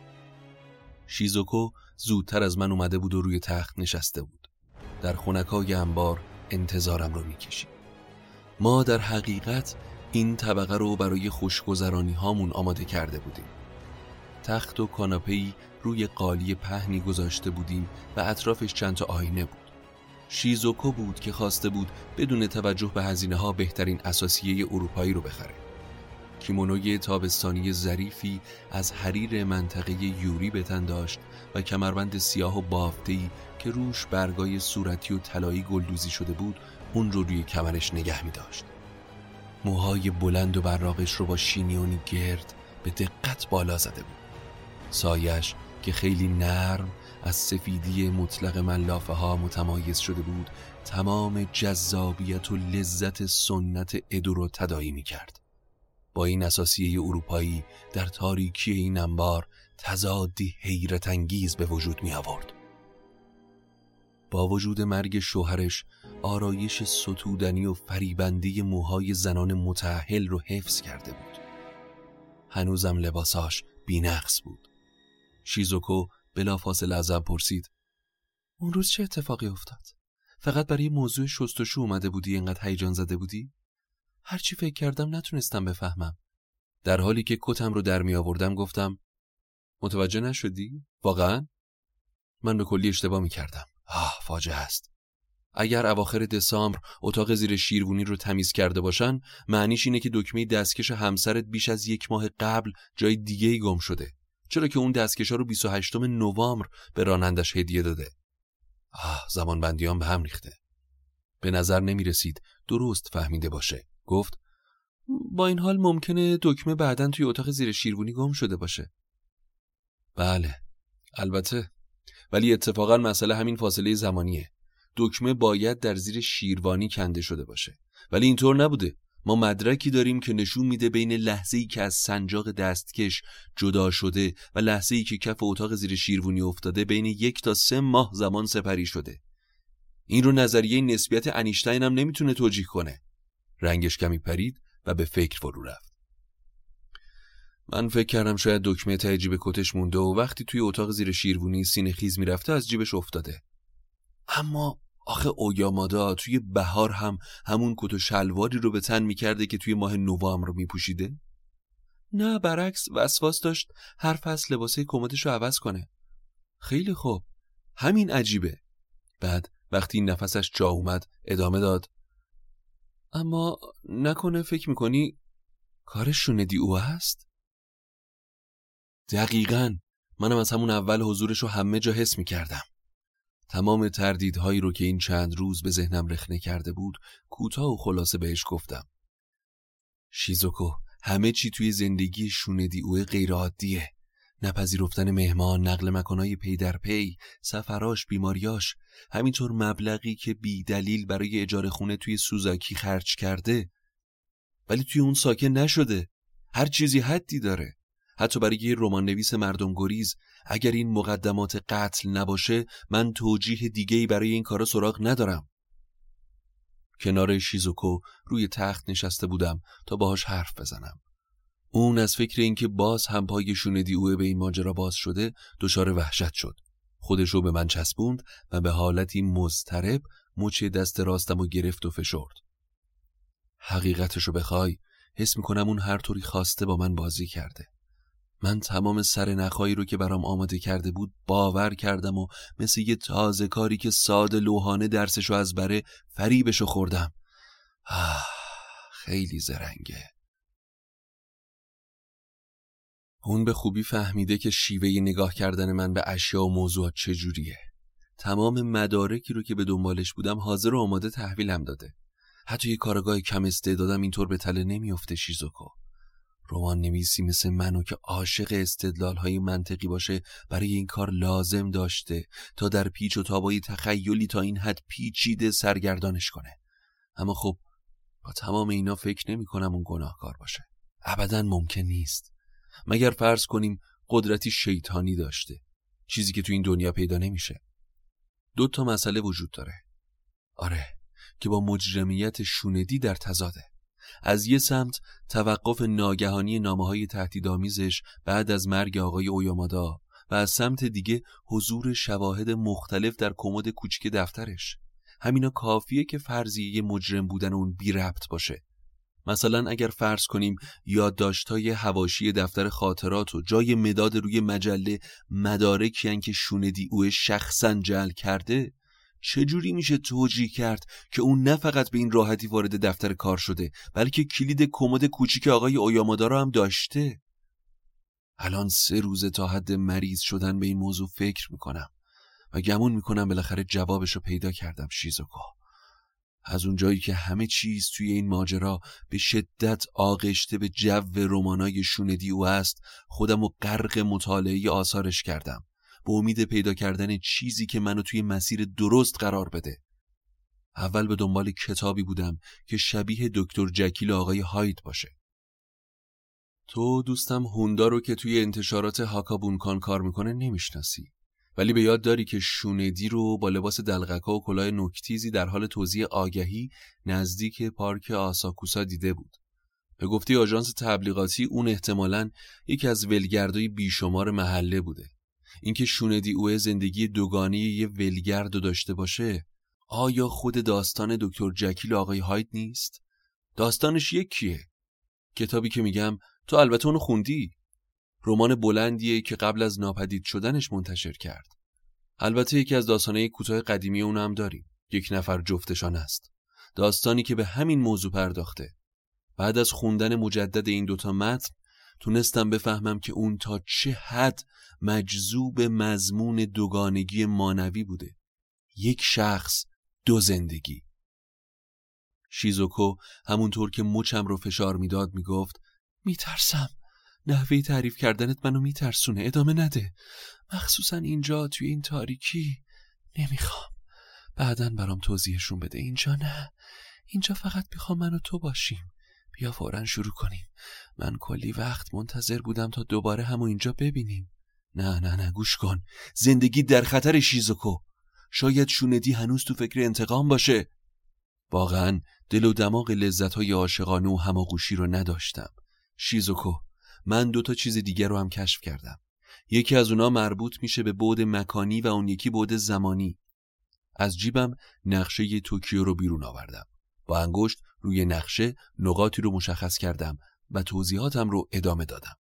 شیزوکو زودتر از من اومده بود و روی تخت نشسته بود. در خونکای انبار انتظارم رو میکشید. ما در حقیقت این طبقه رو برای خوشگذرانی هامون آماده کرده بودیم. تخت و کاناپه‌ای روی قالی پهنی گذاشته بودیم و اطرافش چند تا آینه بود. شیزوکو بود که خواسته بود بدون توجه به هزینه ها بهترین اساسیه اروپایی رو بخره. کیمونوی تابستانی ظریفی از حریر منطقه یوری به تن داشت و کمربند سیاه و بافته‌ای که روش برگای صورتی و طلایی گلدوزی شده بود اون رو روی کمرش نگه می داشت. موهای بلند و براقش رو با شینیونی گرد به دقت بالا زده بود. سایش که خیلی نرم از سفیدی مطلق ملافه ها متمایز شده بود تمام جذابیت و لذت سنت ادو رو تداعی می کرد. با این اساسیه اروپایی در تاریکی این انبار تضادی حیرت انگیز به وجود می آورد. با وجود مرگ شوهرش آرایش ستودنی و فریبنده موهای زنان متأهل رو حفظ کرده بود. هنوزم لباساش بی‌نقص بود. شیزوکو بلافاصله ازم پرسید: اون روز چه اتفاقی افتاد؟ فقط برای موضوع شستشو اومده بودی اینقدر هیجان زده بودی؟ هرچی فکر کردم نتونستم بفهمم. در حالی که کتم رو در می آوردم گفتم: متوجه نشدی؟ واقعا؟ من به کلی اشتباه می کردم. آه فاجعه است. اگر اواخر دسامبر اتاق زیر شیروانی رو تمیز کرده باشن معنیش اینه که دکمه دستکش همسرت بیش از یک ماه قبل جای دیگه‌ای گم شده، چرا که اون دستکشا رو بیست و هشتم نوامبر به رانندش هدیه داده. آه زمان بندیان به هم ریخته. به نظر نمی رسید درست فهمیده باشه. گفت: با این حال ممکنه دکمه بعداً توی اتاق زیر شیروانی گم شده باشه. بله البته، ولی اتفاقاً مسئله همین فاصله زمانیه. دکمه باید در زیر شیروانی کنده شده باشه، ولی اینطور نبوده. ما مدرکی داریم که نشون میده بین لحظه‌ای که از سنجاق دستکش جدا شده و لحظه‌ای که کف اتاق زیر شیروانی افتاده بین یک تا سه ماه زمان سپری شده. این رو نظریه نسبیت انیشتین هم نمیتونه توجیه کنه. رنگش کمی پرید و به فکر فرو رفت. من فکر کردم شاید دکمه ته جیب کتش مونده و وقتی توی اتاق زیر شیروانی سینه خیز میرفته از جیبش افتاده. اما آخه اویامادا توی بهار هم همون کت و شلواری رو به تن میکرده که توی ماه نوامبر میپوشیده؟ نه برعکس، وسواس داشت هر فصل لباسه کمدش رو عوض کنه. خیلی خوب، همین عجیبه. بعد وقتی نفسش جا اومد ادامه داد: اما نکنه فکر میکنی کار شوندی او هست؟ دقیقاً، منم از همون اول حضورش رو همه جا حس میکردم. تمام تردیدهایی رو که این چند روز به ذهنم رخنه کرده بود کوتاه و خلاصه بهش گفتم. شیزوکو، همه چی توی زندگی شوندی او غیر عادیه. نپذیرفتن مهمان، نقل مکانای پی در پی، سفراش، بیماریاش، همینطور مبلغی که بی دلیل برای اجاره خونه توی سوزاکی خرج کرده. ولی توی اون ساکن نشده. هر چیزی حدی داره. حتی برای یه رمان نویس مردم گریز اگر این مقدمات قتل نباشه من توجیه دیگه‌ای برای این کارا سراغ ندارم. کنار شیزوکو روی تخت نشسته بودم تا باهاش حرف بزنم. اون از فکر اینکه باز هم پای شوندی اوه به این ماجرا باز شده دچار وحشت شد. خودشو به من چسبوند و به حالتی مضطرب مچ دست راستمو گرفت و فشرد. حقیقتشو بخوای حس میکنم اون هر طوری خواسته با من بازی کرده. من تمام سرنخایی رو که برام آماده کرده بود باور کردم و مثل یه تازه کاری که ساده لوحانه درسشو از بره فریبشو خوردم. آه، خیلی زرنگه. اون به خوبی فهمیده که شیوه نگاه کردن من به اشیا و موضوعات چجوریه. تمام مدارکی رو که به دنبالش بودم حاضر و آماده تحویلم داده. حتی یه کارگاه کم استعدادم اینطور به تله نمیفته. شیزوکو، رمان نویسی مثل منو که عاشق استدلال‌های منطقی باشه برای این کار لازم داشته تا در پیچ و تابای تخیلی تا این حد پیچیده سرگردانش کنه. اما خب با تمام اینا فکر نمی کنم اون گناهکار باشه. ابداً ممکن نیست. مگر فرض کنیم قدرتی شیطانی داشته، چیزی که تو این دنیا پیدا نمیشه. دو تا مسئله وجود داره. آره، که با مجرمیت شوندی در تضاده. از یه سمت توقف ناگهانی نامه‌های تهدیدآمیزش بعد از مرگ آقای اویامادا و از سمت دیگه حضور شواهد مختلف در کمد کوچیک دفترش. همینا کافیه که فرضیه مجرم بودن اون بی ربط باشه. مثلا اگر فرض کنیم یادداشت‌های حواشی دفتر خاطرات و جای مداد روی مجله مدارکی هن که شوندی او شخصاً جعل کرده، چجوری میشه توجیه کرد که اون نه فقط به این راحتی وارد دفتر کار شده بلکه کلید کمد کوچیک آقای اویامادا رو هم داشته؟ الان سه روزه تا حد مریض شدن به این موضوع فکر میکنم و گمون میکنم بالاخره جوابشو پیدا کردم. شیزوکو، از اون جایی که همه چیز توی این ماجرا به شدت آغشته به جو رمانای شوندی او است، خودمو غرق مطالعه آثارش کردم با امید پیدا کردن چیزی که منو توی مسیر درست قرار بده. اول به دنبال کتابی بودم که شبیه دکتر جکیل آقای هاید باشه. تو دوستم هوندا رو که توی انتشارات هاکابونکان کار میکنه نمیشناسی، ولی به یاد داری که شوندی رو با لباس دلغکا و کلاه نوکتیزی در حال توزیع آگهی نزدیک پارک آساکوسا دیده بود. به گفته آژانس تبلیغاتی اون احتمالاً یکی از ولگردای بیشمار محله بوده. اینکه شوندی او زندگی دوگانه یه ولگرد داشته باشه، آیا خود داستان دکتر جکیل آقای هاید نیست؟ داستانش یکیه. کتابی که میگم تو البته اونو خوندی. رمان بلندیه که قبل از ناپدید شدنش منتشر کرد. البته یکی از داستانهای کوتاه قدیمی اون هم داریم. یک نفر جفتشان است. داستانی که به همین موضوع پرداخته. بعد از خوندن مجدد این دوتا متن تونستم بفهمم که اون تا چه حد مجذوب مضمون دوگانگی مانوی بوده. یک شخص، دو زندگی. شیزوکو همونطور که مچم رو فشار میداد میگفت میترسم. نحوه تعریف کردنت منو میترسونه. ادامه نده. مخصوصا اینجا توی این تاریکی. نمیخوام. بعداً برام توضیحشون بده. اینجا نه. اینجا فقط میخوام من و تو باشیم. بیا فوراً شروع کنیم. من کلی وقت منتظر بودم تا دوباره همو اینجا ببینیم. نه نه نه گوش کن. زندگی در خطر شیزوکو. شاید شوندی هنوز تو فکر انتقام باشه. واقعاً دل و دماغ لذت‌های عاشقانه و هماغوشی رو نداشتم. شیزوکو، من دو تا چیز دیگر رو هم کشف کردم. یکی از اونا مربوط میشه به بعد مکانی و اون یکی بعد زمانی. از جیبم نقشه توکیو رو بیرون آوردم. با انگشت روی نقشه نقاطی رو مشخص کردم و توضیحاتم رو ادامه دادم.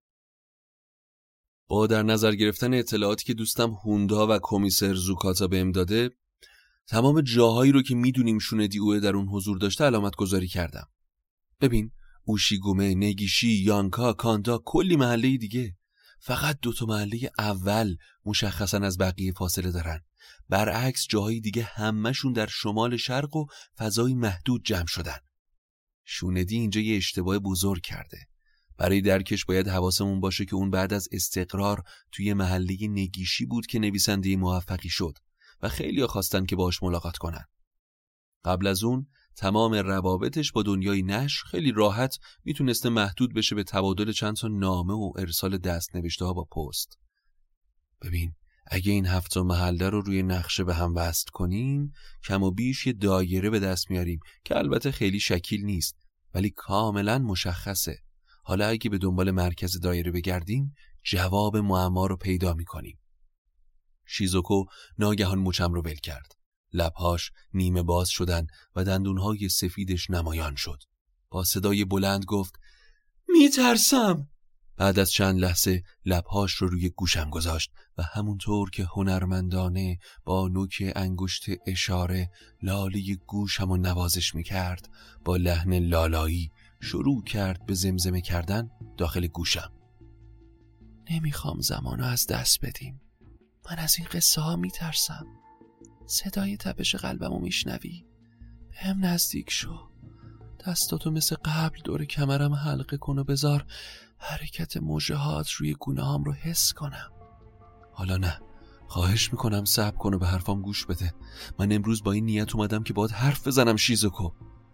با در نظر گرفتن اطلاعاتی که دوستم هوندا و کمیسر زوکاتا بهم داده، تمام جاهایی رو که میدونیم شوندی اوه در اون حضور داشته علامت گذاری کردم. ببین، اوشیگومه، نگیشی، یانکا، کاندا، کلی محله دیگه. فقط دوتا محله اول مشخصاً از بقیه فاصله دارن. برعکس جاهای دیگه همه‌شون در شمال شرق و فضای محدود جمع شدن. شوندی اینجا یه اشتباه بزرگ کرده. برای درکش باید حواسمون باشه که اون بعد از استقرار توی محله نگیشی بود که نویسنده موفقی شد و خیلی‌ها خواستن که باهاش ملاقات کنن. قبل از اون تمام روابطش با دنیای نشر خیلی راحت میتونسته محدود بشه به تبادل چند تا نامه و ارسال دست‌نوشته ها با پست. ببین، اگه این هفت تا محله رو روی نقشه به هم وصل کنیم، کم و بیش یه دایره به دست میاریم که البته خیلی شکیل نیست ولی کاملا مشخصه. حالا اگه به دنبال مرکز دایره بگردیم، جواب معما رو پیدا میکنیم. شیزوکو ناگهان مچم رو ول کرد. لبهاش نیمه باز شدن و دندونهای سفیدش نمایان شد. با صدای بلند گفت میترسم. بعد از چند لحظه لبهاش رو روی گوشم گذاشت و همونطور که هنرمندانه با نوک انگشت اشاره لاله گوشم رو نوازش میکرد با لحن لالایی شروع کرد به زمزمه کردن داخل گوشم. نمیخوام زمانو از دست بدیم. من از این قصه ها میترسم. صدای تپش قلبمو میشنوی؟ بهم نزدیک شو. دستاتو مثل قبل دور کمرم حلقه کن و بذار حرکت موجه هات روی گونه هام رو حس کنم. حالا نه، خواهش میکنم صبر کن و به حرفام گوش بده. من امروز با این نیت اومدم که باهات حرف بزنم شیزوکو.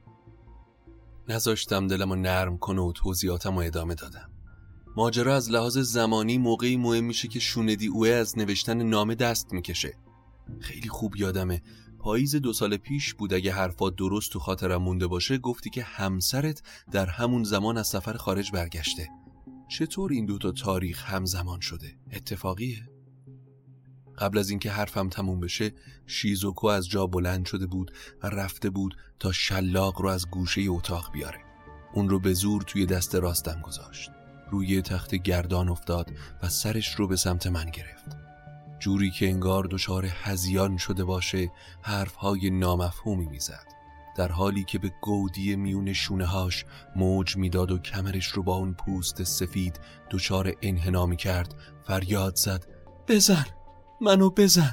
نذاشتم دلمو نرم کنه و توضیحاتمو ادامه دادم. ماجرا از لحاظ زمانی موقعی مهم میشه که شوندی اوه از نوشتن نامه دست میکشه. خیلی خوب یادمه پاییز دو سال پیش بود، اگه حرفات درست تو خاطرم مونده باشه گفتی که همسرت در همون زمان از سفر خارج برگشته. چطور این دوتا تاریخ همزمان شده؟ اتفاقیه؟ قبل از اینکه حرفم تموم بشه شیزوکو از جا بلند شده بود و رفته بود تا شلاق رو از گوشه اتاق بیاره. اون رو به زور توی دست راستم گذاشت. روی تخت گردان افتاد و سرش رو به سمت من گرفت. جوری که انگار دچار هذیان شده باشه حرفهای نامفهومی میزد، در حالی که به گودی میون شونه‌هاش موج میداد و کمرش رو با اون پوست سفید دچار انحنا کرد. فریاد زد بزن منو بزن.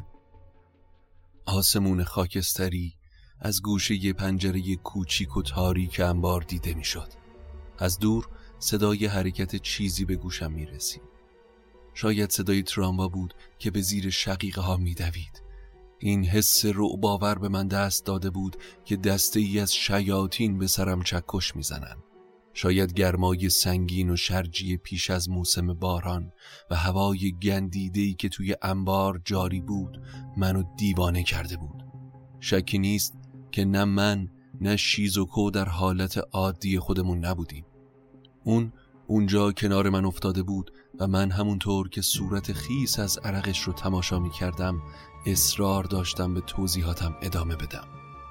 آسمون خاکستری از گوشه ی پنجره کوچیک و تاریک انبار دیده میشد. از دور صدای حرکت چیزی به گوشم میرسید. شاید صدای تراموا بود که به زیر شقیقه ها میدوید. این حس رعب‌آور به من دست داده بود که دسته ای از شیاطین به سرم چکش میزنن. شاید گرمای سنگین و شرجی پیش از موسم باران و هوای گندیده‌ای که توی انبار جاری بود منو دیوانه کرده بود. شکی نیست که نه من نه شیزوکو در حالت عادی خودمون نبودیم. اون اونجا کنار من افتاده بود و من همونطور که صورت خیس از عرقش رو تماشا می کردم اصرار داشتم به توضیحاتم ادامه بدم.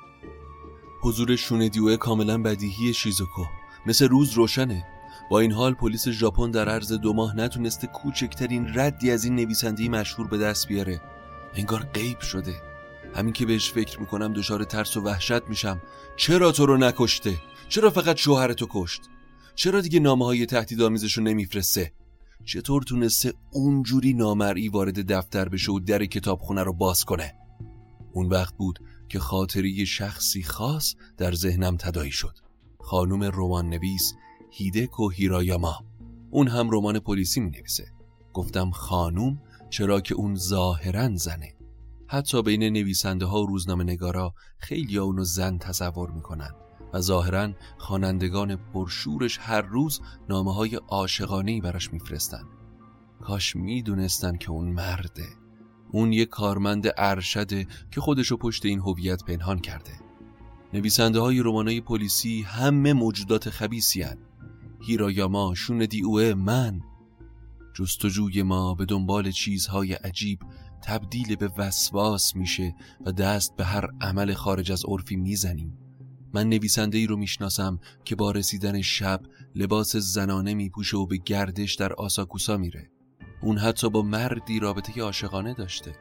حضور شوندیوه کاملا بدیهی شیزوکو، مثل روز روشنه. با این حال پلیس ژاپن در عرض دو ماه نتونسته کوچکترین ردی از این نویسنده مشهور به دست بیاره. انگار غیب شده. همین که بهش فکر میکنم دچار ترس و وحشت میشم. چرا تو رو نکشته؟ چرا فقط شوهرتو کشت؟ چرا دیگه نامه‌های تهدیدآمیزشو نمیفرسته؟ چطور تونسته اونجوری نامرئی وارد دفتر بشه و در کتابخونه رو باز کنه؟ اون وقت بود که خاطره شخصی خاص در ذهنم تداعی شد. خانم رمان نویس هیدکو هیرایاما. اون هم رمان پلیسی می نویسه. گفتم خانوم چرا که اون ظاهراً زنه. حتی بین نویسنده ها و روزنامه نگارا خیلی ها اونو زن تصور میکنن و ظاهراً خوانندگان پرشورش هر روز نامه های عاشقانه‌ای براش میفرستن. کاش میدونستن که اون مرده. اون یه کارمند ارشده که خودشو پشت این هویت پنهان کرده. نویسنده های رمانای پلیسی همه موجودات خبیثی هن. هیرایاما، شوندیوه، من. جستجوی ما به دنبال چیزهای عجیب تبدیل به وسواس میشه و دست به هر عمل خارج از عرفی میزنیم. من نویسنده ای رو میشناسم که با رسیدن شب لباس زنانه میپوشه و به گردش در آساکوسا میره. اون حتی با مردی رابطه عاشقانه داشته.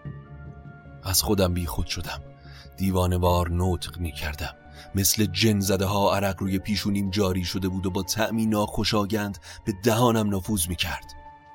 از خودم بی خود شدم. دیوانه‌وار نطق میکردم. مثل جن زده ها عرق روی پیشونیم جاری شده بود و با طعمی ناخوشایند به دهانم نفوذ میکرد.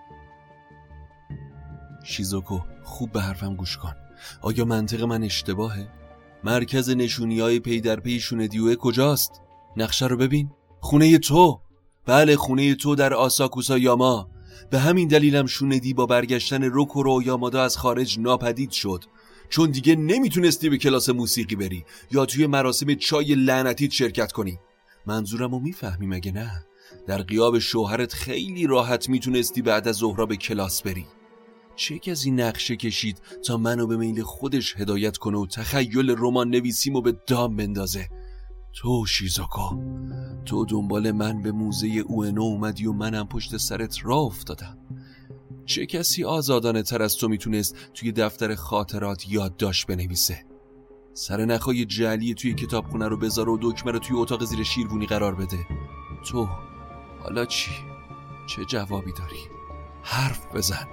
شیزوکو، خوب به حرفم گوش کن. آیا منطق من اشتباهه؟ مرکز نشونی‌های پی در پی شوندیوه کجاست؟ نقشه رو ببین. خونه تو. بله، خونه تو در آساکوسا یاما. به همین دلیلم شوندی با برگشتن روکورو و یامادا از خارج ناپدید شد، چون دیگه نمیتونستی به کلاس موسیقی بری یا توی مراسم چای لعنتیت شرکت کنی. منظورمو میفهمی مگه نه؟ در غیاب شوهرت خیلی راحت میتونستی بعد از ظهر به کلاس بری. چه کسی نقشه کشید تا منو به میل خودش هدایت کنه و تخیل رمان نویسیمو به دام بندازه؟ تو شیزوکو، تو دنبال من به موزه اوئنو اومدی و منم پشت سرت راه افتادم. چه کسی آزادانه تر از تو میتونست توی دفتر خاطرات یادداشت بنویسه؟ سر نخای جعلی توی کتابخونه رو بذاره و دکمه رو توی اتاق زیر شیروانی قرار بده. تو حالا چی؟ چه جوابی داری؟ حرف بزن.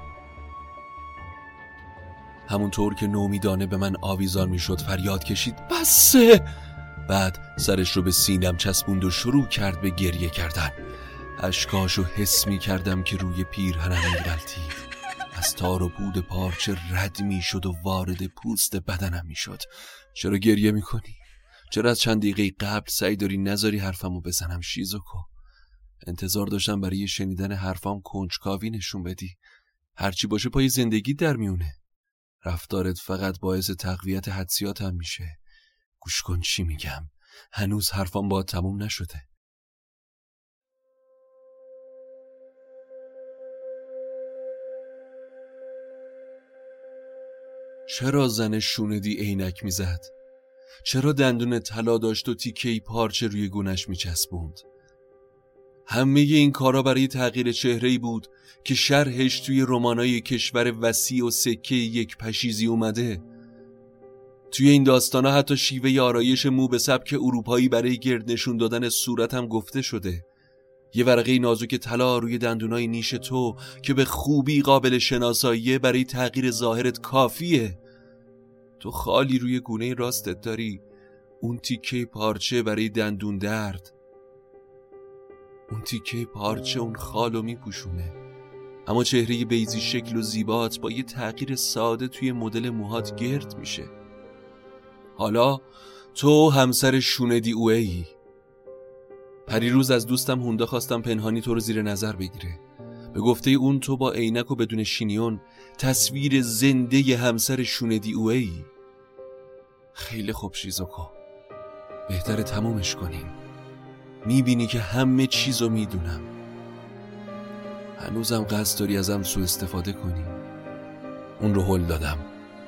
همونطور که نومیدانه به من آویزان میشد فریاد کشید بسه. بعد سرش رو به سینم چسبوند و شروع کرد به گریه کردن. اشکاشو حس می کردم که روی پیرهنم می‌غلتید. از تار و پود پارچه رد میشد و وارد پوست بدنم میشد. چرا گریه میکنی؟ چرا از چند دقیقه قبل سعی داری نذاری حرفمو بزنم شیزوکو؟ انتظار داشتم برای شنیدن حرفام کنجکاوی نشون بدی. هرچی باشه پای زندگی در میونه. رفتارت فقط باعث تقویت حدسیاتم میشه. گوش کن چی میگم. هنوز حرفام با تموم نشده. چرا زن شوندی عینک میزد؟ چرا دندون طلا داشت و تیکه‌ای پارچه روی گونش میچسبوند؟ همه این کارا برای تغییر چهره‌ای بود که شرحش توی رمانای کشور وسیع و سکه یک پشیزی اومده. توی این داستانا حتی شیوه آرایش مو به سبک اروپایی برای گرد نشون دادن صورتم گفته شده. یه ورقه نازک طلا روی دندونای نیش تو که به خوبی قابل شناساییه برای تغییر ظاهرت کافیه. تو خالی روی گونه راستت داری، اون تیکه پارچه برای دندون درد. اون تیکه پارچه اون خالو میپوشونه. اما چهره بیضی شکل و زیبات با یه تغییر ساده توی مدل موهات گرد میشه. حالا تو همسر شوندی اوهی. پریروز از دوستم هوندا خواستم پنهانی تو رو زیر نظر بگیره. به گفته اون تو با عینک و بدون شینیون تصویر زنده همسر شوندی اوهی. خیلی خوب شیزوکو، بهتره تمومش کنیم. میبینی که همه چیزو میدونم. هنوزم قصد داری ازم سوء استفاده کنی؟ اون رو هل دادم.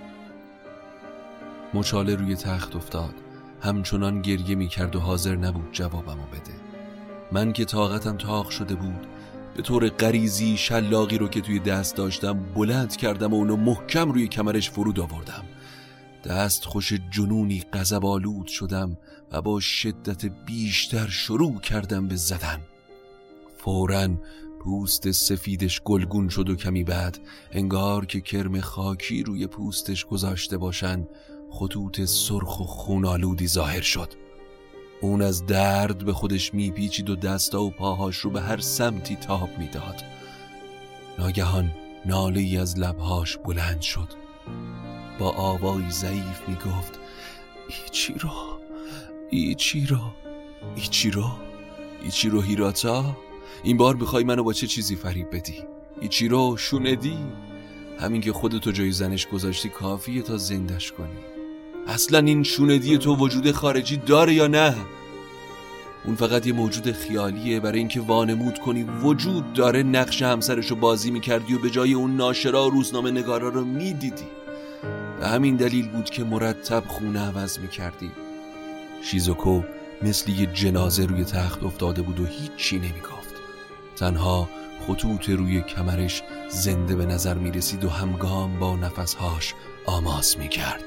مچاله روی تخت افتاد. همچنان گریه میکرد و حاضر نبود جوابمو بده. من که طاقتم تاق شده بود به طور غریزی شلاقی رو که توی دست داشتم بلند کردم و اونو محکم روی کمرش فرود آوردم. دست خوش جنونی غضب‌آلود شدم و با شدت بیشتر شروع کردم به زدن. فوراً پوست سفیدش گلگون شد و کمی بعد انگار که کرم خاکی روی پوستش گذاشته باشن خطوط سرخ و خونالودی ظاهر شد. اون از درد به خودش میپیچید و دستا و پاهاش رو به هر سمتی تاب میداد. ناگهان ناله‌ای از لبهاش بلند شد. با آوایی ضعیف میگفت ایچیرو، ایچیرو، ایچیرو، ایچیرو هیراتا. این بار میخوای منو با چه چیزی فریب بدی؟ ایچیرو شوندی؟ همین که خودتو جای زنش گذاشتی کافیه تا زندش کنی. اصلا این شوندی تو وجود خارجی داره یا نه؟ اون فقط یه موجود خیالیه برای اینکه وانمود کنی وجود داره. نقش همسرشو بازی میکردی و به جای اون ناشرا روزنامه نگارا رو میدیدی. به همین دلیل بود که مرتب خونه عوض میکردی. شیزوکو مثل یه جنازه روی تخت افتاده بود و هیچی نمیگفت. تنها خطوط روی کمرش زنده به نظر میرسید و همگام با نفسهاش آماس میکرد.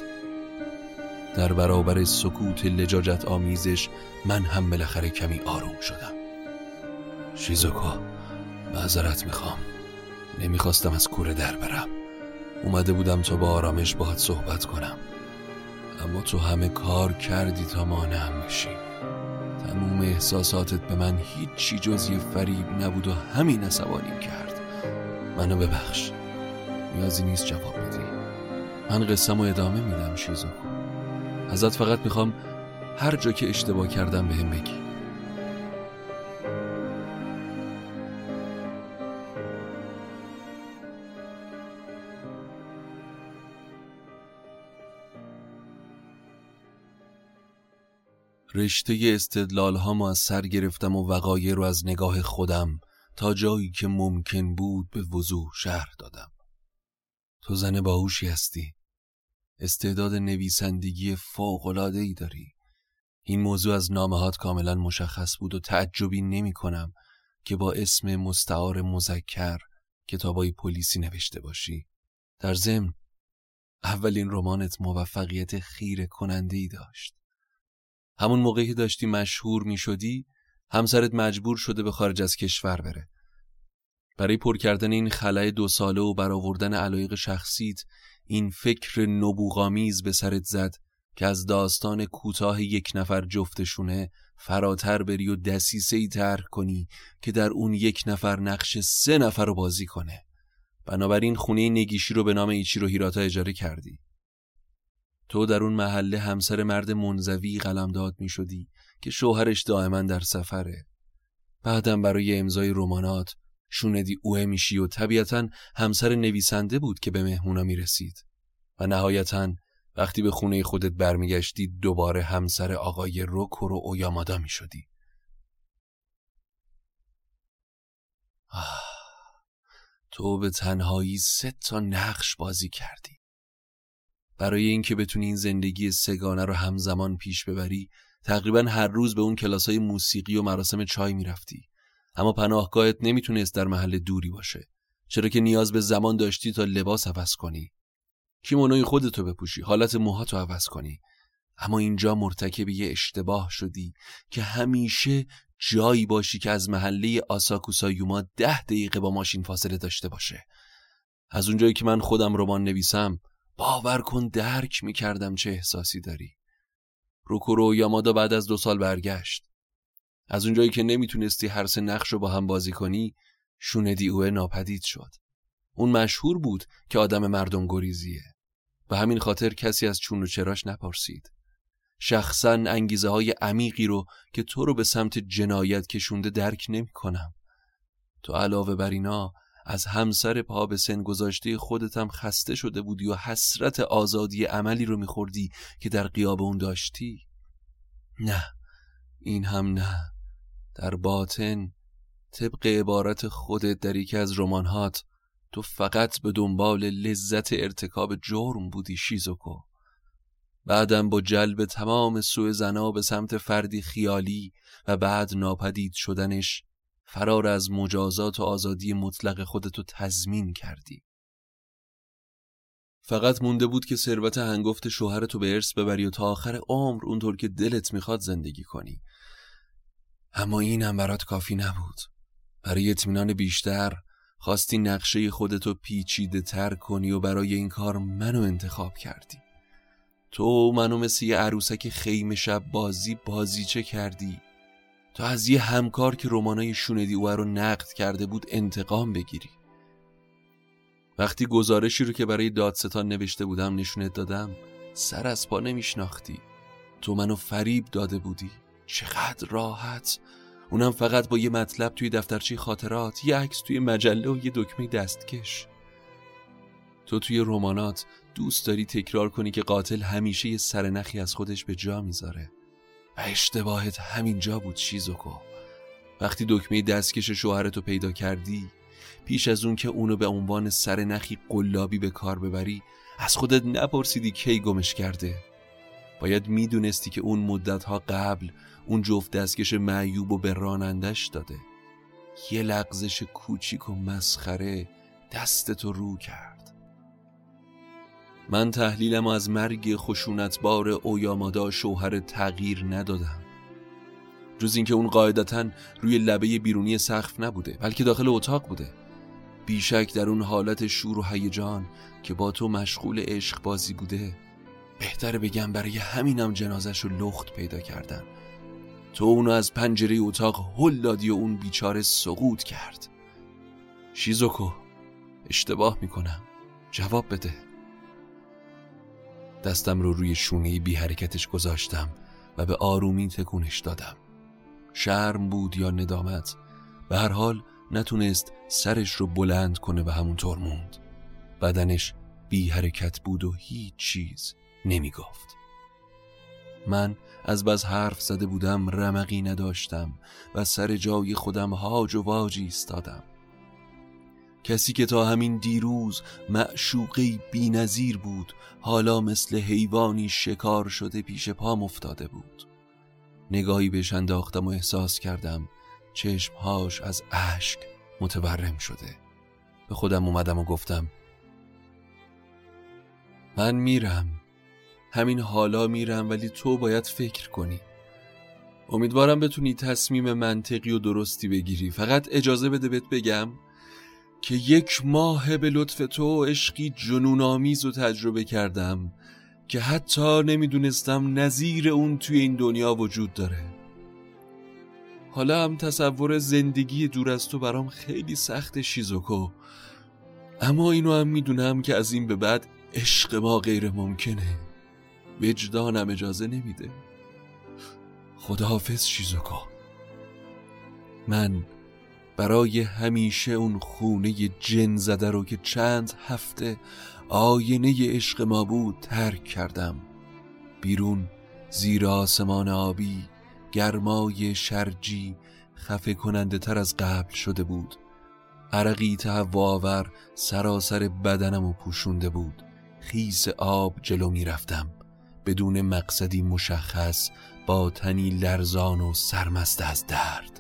در برابر سکوت لجاجت آمیزش من هم بالاخره کمی آروم شدم. شیزوکو، معذرت میخوام. نمیخواستم از کوره در برم. اومده بودم تا با آرامش باهات صحبت کنم، اما تو همه کار کردی تا مانعم بشی. تموم احساساتت به من هیچی جز یه فریب نبود و همین عصبانیم کرد. منو ببخش. نیازی نیست جواب بدی. من قصه‌مو ادامه میدم شیزوکو. ازت فقط میخوام هر جا که اشتباه کردم بهم بگی. رشته استدلال هامو از سر گرفتم و وقایع رو از نگاه خودم تا جایی که ممکن بود به وضوح شرح دادم. تو زن باهوشی هستی. استعداد نویسندگی فوق‌العاده‌ای داری. این موضوع از نامه‌هات کاملا مشخص بود و تعجبی نمی کنم که با اسم مستعار مذکر کتابای پلیسی نوشته باشی. در ضمن اولین رمانت موفقیت خیره کننده‌ای داشت. همون موقعی که داشتی مشهور می شدی همسرت مجبور شده به خارج از کشور بره. برای پر کردن این خلأ دو ساله و برآوردن علایق شخصیت این فکر نبوغامیز به سرت زد که از داستان کوتاه یک نفر جفتشونه فراتر بری و دسیسه‌ای طرح کنی که در اون یک نفر نقش سه نفر رو بازی کنه. بنابراین خونه نگیشی رو به نام ایچیرو هیراتا اجاره کردی. تو در اون محله همسر مرد منزوی قلمداد می شدی که شوهرش دائما در سفره. بعدم برای امضای رمانات شوندی اوه میشی و طبیعتاً همسر نویسنده بود که به مهمونا می رسید. و نهایتاً وقتی به خونه خودت برمیگشتی دوباره همسر آقای روکورو اویامادا می شدی. آه، تو به تنهایی سه تا نقش بازی کردی. برای اینکه بتونی این زندگی سگانه رو همزمان پیش ببری تقریباً هر روز به اون کلاسای موسیقی و مراسم چای می رفتی. اما پناهگاهت نمیتونست در محل دوری باشه، چرا که نیاز به زمان داشتی تا لباس عوض کنی، کیمونوی خودتو بپوشی، حالت موهاتو عوض کنی. اما اینجا مرتکب یه اشتباه شدی که همیشه جایی باشی که از محله آساکوسایوما ده دقیقه با ماشین فاصله داشته باشه. از اونجایی که من خودم رمان نویسم باور کن درک میکردم چه احساسی داری. روکورو اویامادا بعد از دو سال برگشت. از اونجایی که نمیتونستی هر سه نقش رو با هم بازی کنی شوندی اوه ناپدید شد. اون مشهور بود که آدم مردم گریزیه. به همین خاطر کسی از چون و چراش نپرسید. شخصاً انگیزه های عمیقی رو که تو رو به سمت جنایت کشونده درک نمی کنم. تو علاوه بر اینا از همسر پا به سن گذاشته خودتم خسته شده بودی و حسرت آزادی عملی رو میخوردی که در غیاب اون داشتی. نه، این هم نه. در باطن طبق عبارت خودت در یکی از رمان‌هات تو فقط به دنبال لذت ارتکاب جرم بودی شیزوکو. بعدم با جلب تمام سوء ظنا به سمت فردی خیالی و بعد ناپدید شدنش فرار از مجازات و آزادی مطلق خودتو تضمین کردی. فقط مونده بود که ثروت هنگفت شوهرتو به ارث ببری و تا آخر عمر اونطور که دلت میخواد زندگی کنی. اما این هم برات کافی نبود. برای اطمینان بیشتر خواستی نقشه خودتو پیچیده تر کنی و برای این کار منو انتخاب کردی. تو منو مثل یه عروسک خیمه شب بازی بازیچه کردی. تو از یه همکار که رمانای شوندی اوه رو نقد کرده بود انتقام بگیری. وقتی گزارشی رو که برای دادستان نوشته بودم نشونت دادم سر از پا نمیشناختی. تو منو فریب داده بودی. چقدر راحت، اونم فقط با یه مطلب توی دفترچه خاطرات، یه عکس توی مجله و یه دکمه دستکش. تو توی رمانات دوست داری تکرار کنی که قاتل همیشه یه سرنخی از خودش به جا میذاره و اشتباهت همین جا بود شیزوکو. وقتی دکمه دستکش شوهرتو پیدا کردی پیش از اون که اونو به عنوان سرنخی قلابی به کار ببری از خودت نپرسیدی کی گمش کرده. باید میدونستی که اون مدتها قبل اون جفت دستکش معیوب و به رانندش داده. یه لغزش کوچیک و مسخره دستتو رو کرد. من تحلیلم از مرگ خشونتبار اویامادا شوهر تغییر ندادم، جز اینکه اون قاعدتاً روی لبه بیرونی سقف نبوده بلکه داخل اتاق بوده. بیشک در اون حالت شور و هیجان که با تو مشغول عشق بازی بوده. بهتره بگم برای همینم جنازش رو لخت پیدا کردن. تو اونو از پنجره اتاق هل دادی و اون بیچاره سقوط کرد. شیزوکو، اشتباه میکنم، جواب بده. دستم رو روی شونه بی حرکتش گذاشتم و به آرومی تکونش دادم. شرم بود یا ندامت، به هر حال نتونست سرش رو بلند کنه و همونطور موند. بدنش بی حرکت بود و هیچ چیز نمی گفت. من از بس حرف زده بودم رمقی نداشتم و سر جای خودم هاج و واج ایستادم. کسی که تا همین دیروز معشوقی بی نظیر بود حالا مثل حیوانی شکار شده پیش پام افتاده بود. نگاهی بهش انداختم و احساس کردم چشمهاش از اشک متورم شده. به خودم اومدم و گفتم من میرم، همین حالا میرم، ولی تو باید فکر کنی. امیدوارم بتونی تصمیم منطقی و درستی بگیری. فقط اجازه بده بهت بگم که یک ماه به لطف تو عشقی جنون‌آمیز رو تجربه کردم که حتی نمیدونستم نظیر اون توی این دنیا وجود داره. حالا هم تصور زندگی دور از تو برام خیلی سخت شیزوکو، اما اینو هم میدونم که از این به بعد عشق ما غیر ممکنه. وجدانم اجازه نمیده. خداحافظ شیزوکو. من برای همیشه اون خونه جن زده رو که چند هفته آینه عشق ما بود ترک کردم. بیرون زیر آسمان آبی گرمای شرجی خفه کننده تر از قبل شده بود. عرقی تهوع‌آور سراسر بدنم و پوشونده بود. خیس آب جلو می رفتم بدون مقصدی مشخص، با تنی لرزان و سرمست از درد.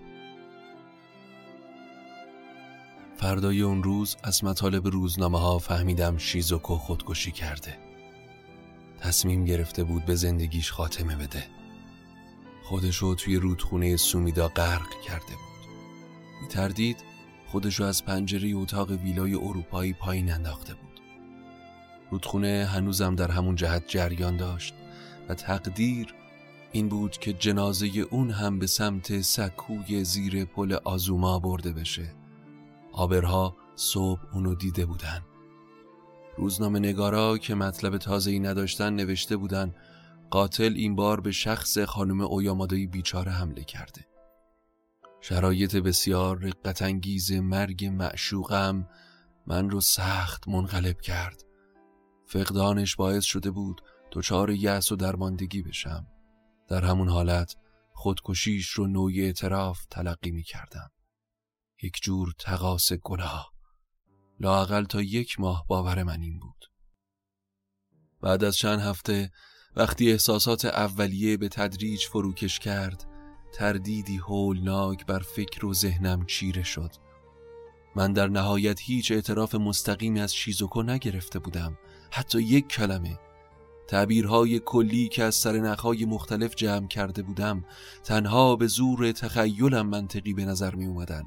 فردای اون روز از مطالب روزنامه ها فهمیدم شیزوکو خودکشی کرده. تصمیم گرفته بود به زندگیش خاتمه بده. خودشو توی رودخونه سومیدا غرق کرده بود. بی تردید خودشو از پنجره اتاق ویلای اروپایی پایین انداخته بود. رودخونه هنوزم در همون جهت جریان داشت و تقدیر این بود که جنازه اون هم به سمت سکوی زیر پل آزوما برده بشه. آبرها صبح اونو دیده بودن. روزنامه نگارا که مطلب تازه‌ای نداشتن نوشته بودن قاتل این بار به شخص خانم اویامادای بیچاره حمله کرده. شرایط بسیار رقت‌انگیز مرگ معشوقم من رو سخت منقلب کرد. فقدانش باعث شده بود دچار یأس و درماندگی بشم. در همون حالت خودکشیش رو نوعی اعتراف تلقی می کردم. یک جور تقاص گناه. لااقل تا یک ماه باور من این بود. بعد از چند هفته وقتی احساسات اولیه به تدریج فروکش کرد، تردیدی هولناک بر فکر و ذهنم چیره شد. من در نهایت هیچ اعتراف مستقیمی از شیزوکو نگرفته بودم، حتی یک کلمه. تعبیرهای کلی که از سرنخهای مختلف جمع کرده بودم تنها به زور تخیلم منطقی به نظر می اومدن.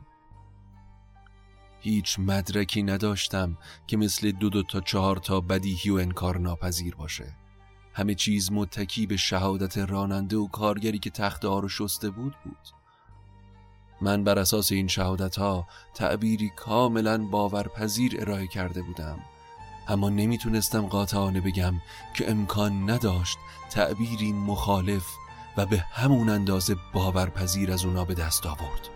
هیچ مدرکی نداشتم که مثل دو دو تا چهار تا بدیهی و انکار ناپذیر باشه. همه چیز متکی به شهادت راننده و کارگری که تخته رو شسته بود بود. من بر اساس این شهادت ها تعبیری کاملا باورپذیر ارائه کرده بودم، اما نمیتونستم قاطعانه بگم که امکان نداشت تعبیری مخالف و به همون اندازه باورپذیر از اونا به دست آورد.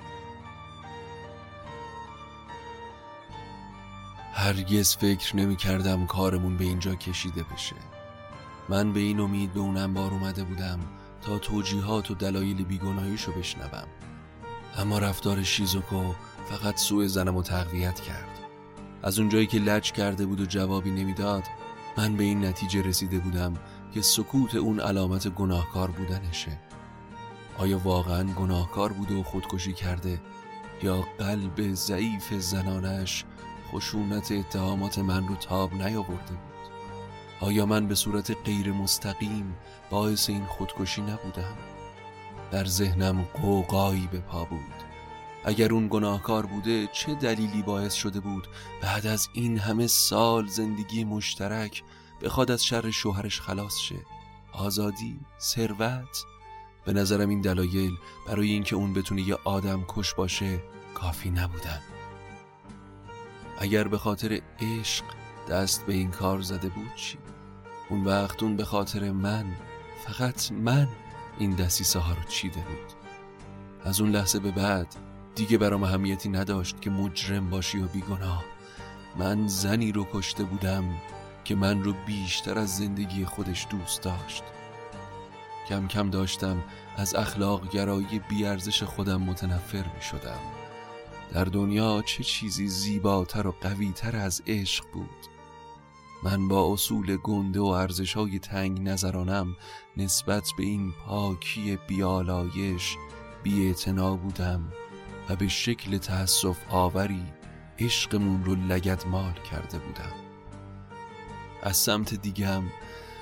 هرگز فکر نمی کردم کارمون به اینجا کشیده بشه. من به این امید به اون انبار اومده بودم تا توجیهات و دلایل بیگناهیشو بشنوم، اما رفتار شیزوکو فقط سوء زنمو تقویت کرد. از اونجایی که لج کرده بود و جوابی نمیداد، من به این نتیجه رسیده بودم که سکوت اون علامت گناهکار بودنشه. آیا واقعا گناهکار بوده و خودکشی کرده، یا قلب ضعیف زنانش خشونت اتهامات من رو تاب نیاورده بود؟ آیا من به صورت غیر مستقیم باعث این خودکشی نبودم؟ در ذهنم قوقایی به پا بود. اگر اون گناهکار بوده، چه دلیلی باعث شده بود بعد از این همه سال زندگی مشترک بخواد از شر شوهرش خلاص شه؟ آزادی؟ ثروت؟ به نظرم این دلایل برای اینکه اون بتونه یه آدم کش باشه کافی نبودن. اگر به خاطر عشق دست به این کار زده بود چی؟ اون وقت اون به خاطر من، فقط من، این دسیسه ها رو چیده بود. از اون لحظه به بعد دیگه برام اهمیتی نداشت که مجرم باشی و بیگناه. من زنی رو کشته بودم که من رو بیشتر از زندگی خودش دوست داشت. کم کم داشتم از اخلاق گرایی بیارزش خودم متنفر می شدم. در دنیا چه چیزی زیباتر و قویتر از عشق بود؟ من با اصول گنده و ارزش‌های تنگ نظرانم نسبت به این پاکی بیالایش بی‌اعتنا بودم و به شکل تأسف آوری عشقمون رو لگدمال کرده بودم. از سمت دیگم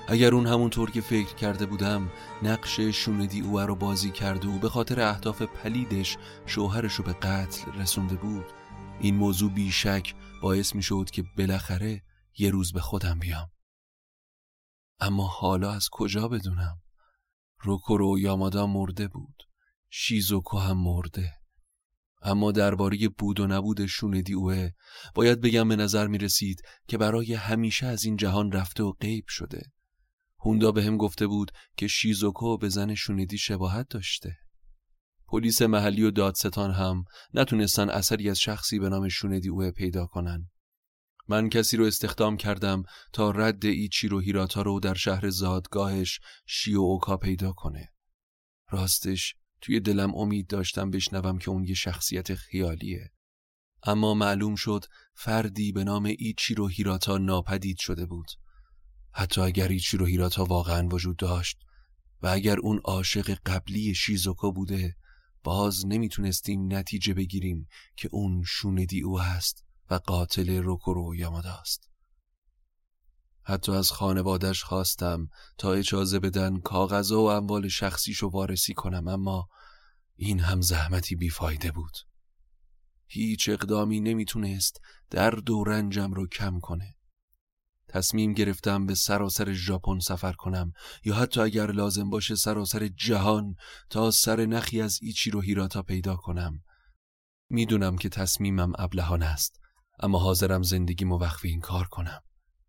اگر اون همونطور که فکر کرده بودم نقش شوندی اوه رو بازی کرده و به خاطر اهداف پلیدش شوهرش رو به قتل رسونده بود، این موضوع بیشک باعث می شد که بالاخره یه روز به خودم بیام. اما حالا از کجا بدونم؟ روکورو یامادا مرده بود، شیزوکو هم مرده. اما درباره بود و نبود شوندی اوه باید بگم به نظر می رسید که برای همیشه از این جهان رفته و غیب شده. هوندا به هم گفته بود که شیزوکو به زن شوندی شباهت داشته. پلیس محلی و دادستان هم نتونستن اثری از شخصی به نام شوندی اوه پیدا کنن. من کسی رو استخدام کردم تا رد ایچیرو هیراتا رو در شهر زادگاهش شیووکا پیدا کنه. راستش توی دلم امید داشتم بشنوم که اون یه شخصیت خیالیه. اما معلوم شد فردی به نام ایچیرو هیراتا ناپدید شده بود. حتی اگر ایچیرو هیراتا واقعا وجود داشت و اگر اون عاشق قبلی شیزوکو بوده، باز نمیتونستیم نتیجه بگیریم که اون شوندی اوه هست و قاتل روکورو یامادا است. حتی از خانوادش خواستم تا اجازه بدن کاغذ و اموال شخصیشو وارسی کنم، اما این هم زحمتی بیفایده بود. هیچ اقدامی نمیتونست درد و رنجم رو کم کنه. تصمیم گرفتم به سراسر ژاپن سفر کنم یا حتی اگر لازم باشه سراسر جهان تا سر نخی از ایچیرو هیراتا پیدا کنم. میدونم که تصمیمم ابلهانه است، اما حاضرم زندگیمو وقف این کار کنم.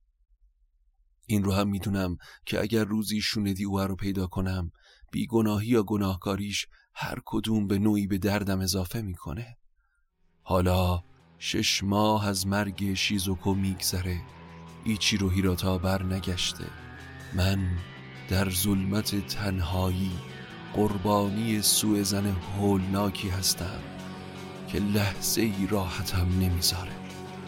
این رو هم میدونم که اگر روزی شوندی اوه رو پیدا کنم، بیگناهی یا گناهکاریش هر کدوم به نوعی به دردم اضافه میکنه. حالا شش ماه از مرگ شیزوکو میگذره، ایچیرو هیراتا بر نگشته. من در ظلمت تنهایی قربانی سوء زن هولناکی هستم که لحظه ای راحتم نمیذاره.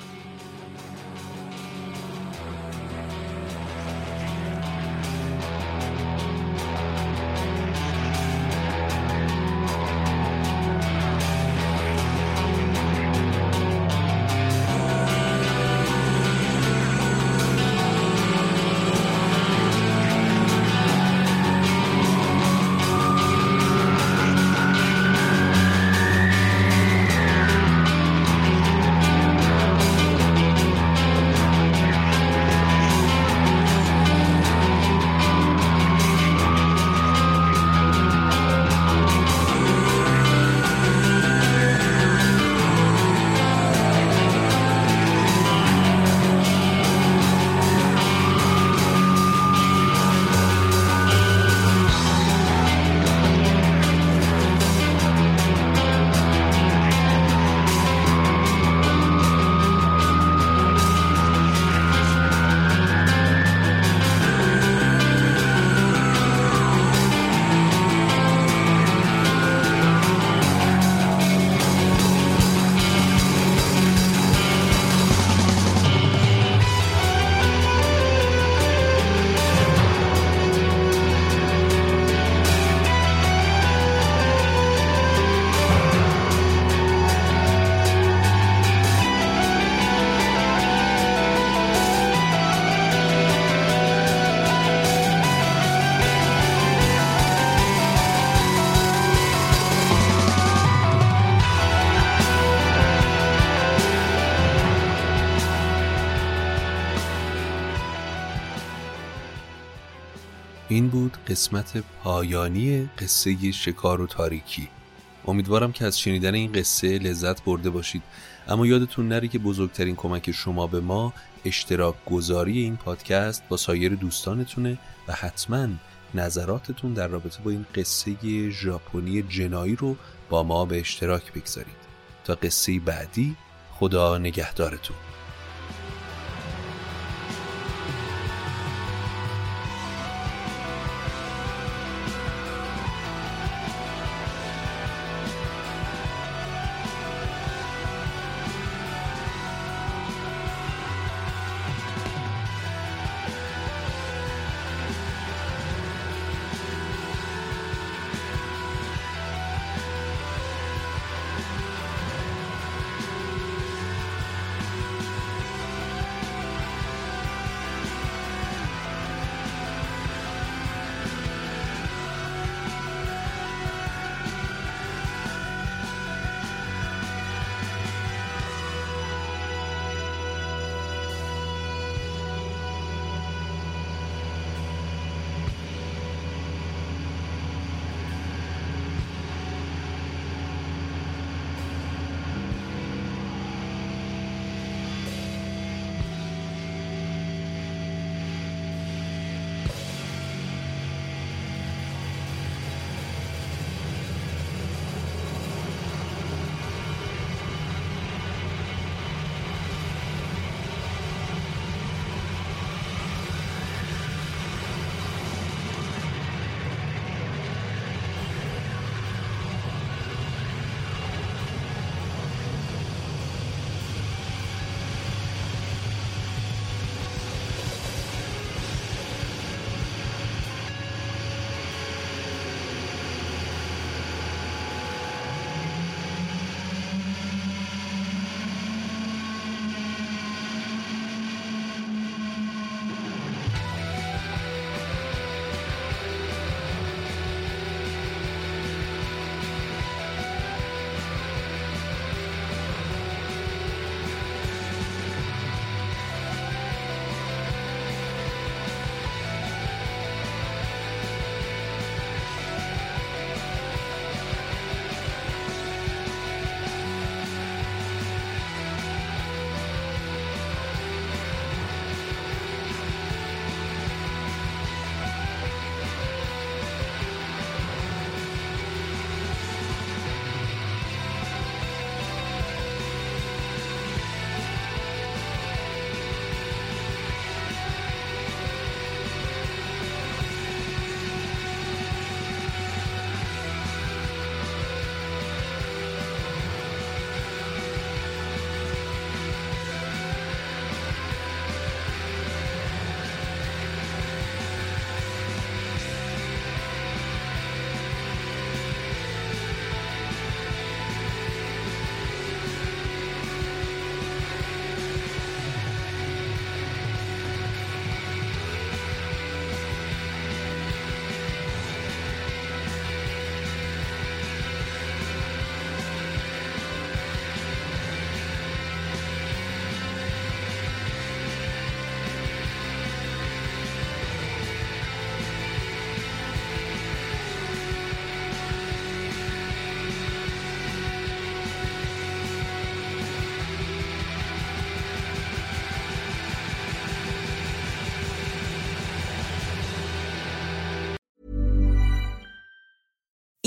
این بود قسمت پایانی قصه شکار و تاریکی. امیدوارم که از شنیدن این قصه لذت برده باشید، اما یادتون نره که بزرگترین کمک شما به ما اشتراک گذاری این پادکست با سایر دوستانتونه و حتما نظراتتون در رابطه با این قصه ژاپنی جنایی رو با ما به اشتراک بگذارید. تا قصه بعدی، خدا نگهدارتون.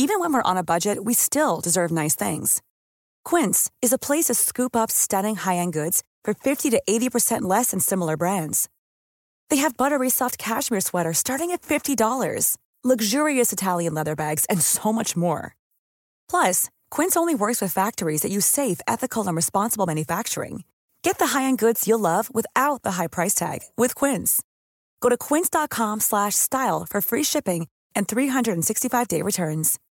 Even when we're on a budget, we still deserve nice things. Quince is a place to scoop up stunning high-end goods for fifty to eighty percent less than similar brands. They have buttery soft cashmere sweaters starting at fifty dollars, luxurious Italian leather bags, and so much more. Plus, Quince only works with factories that use safe, ethical, and responsible manufacturing. Get the high-end goods you'll love without the high price tag with Quince. Go to quince.com slash style for free shipping and three hundred sixty-five day returns.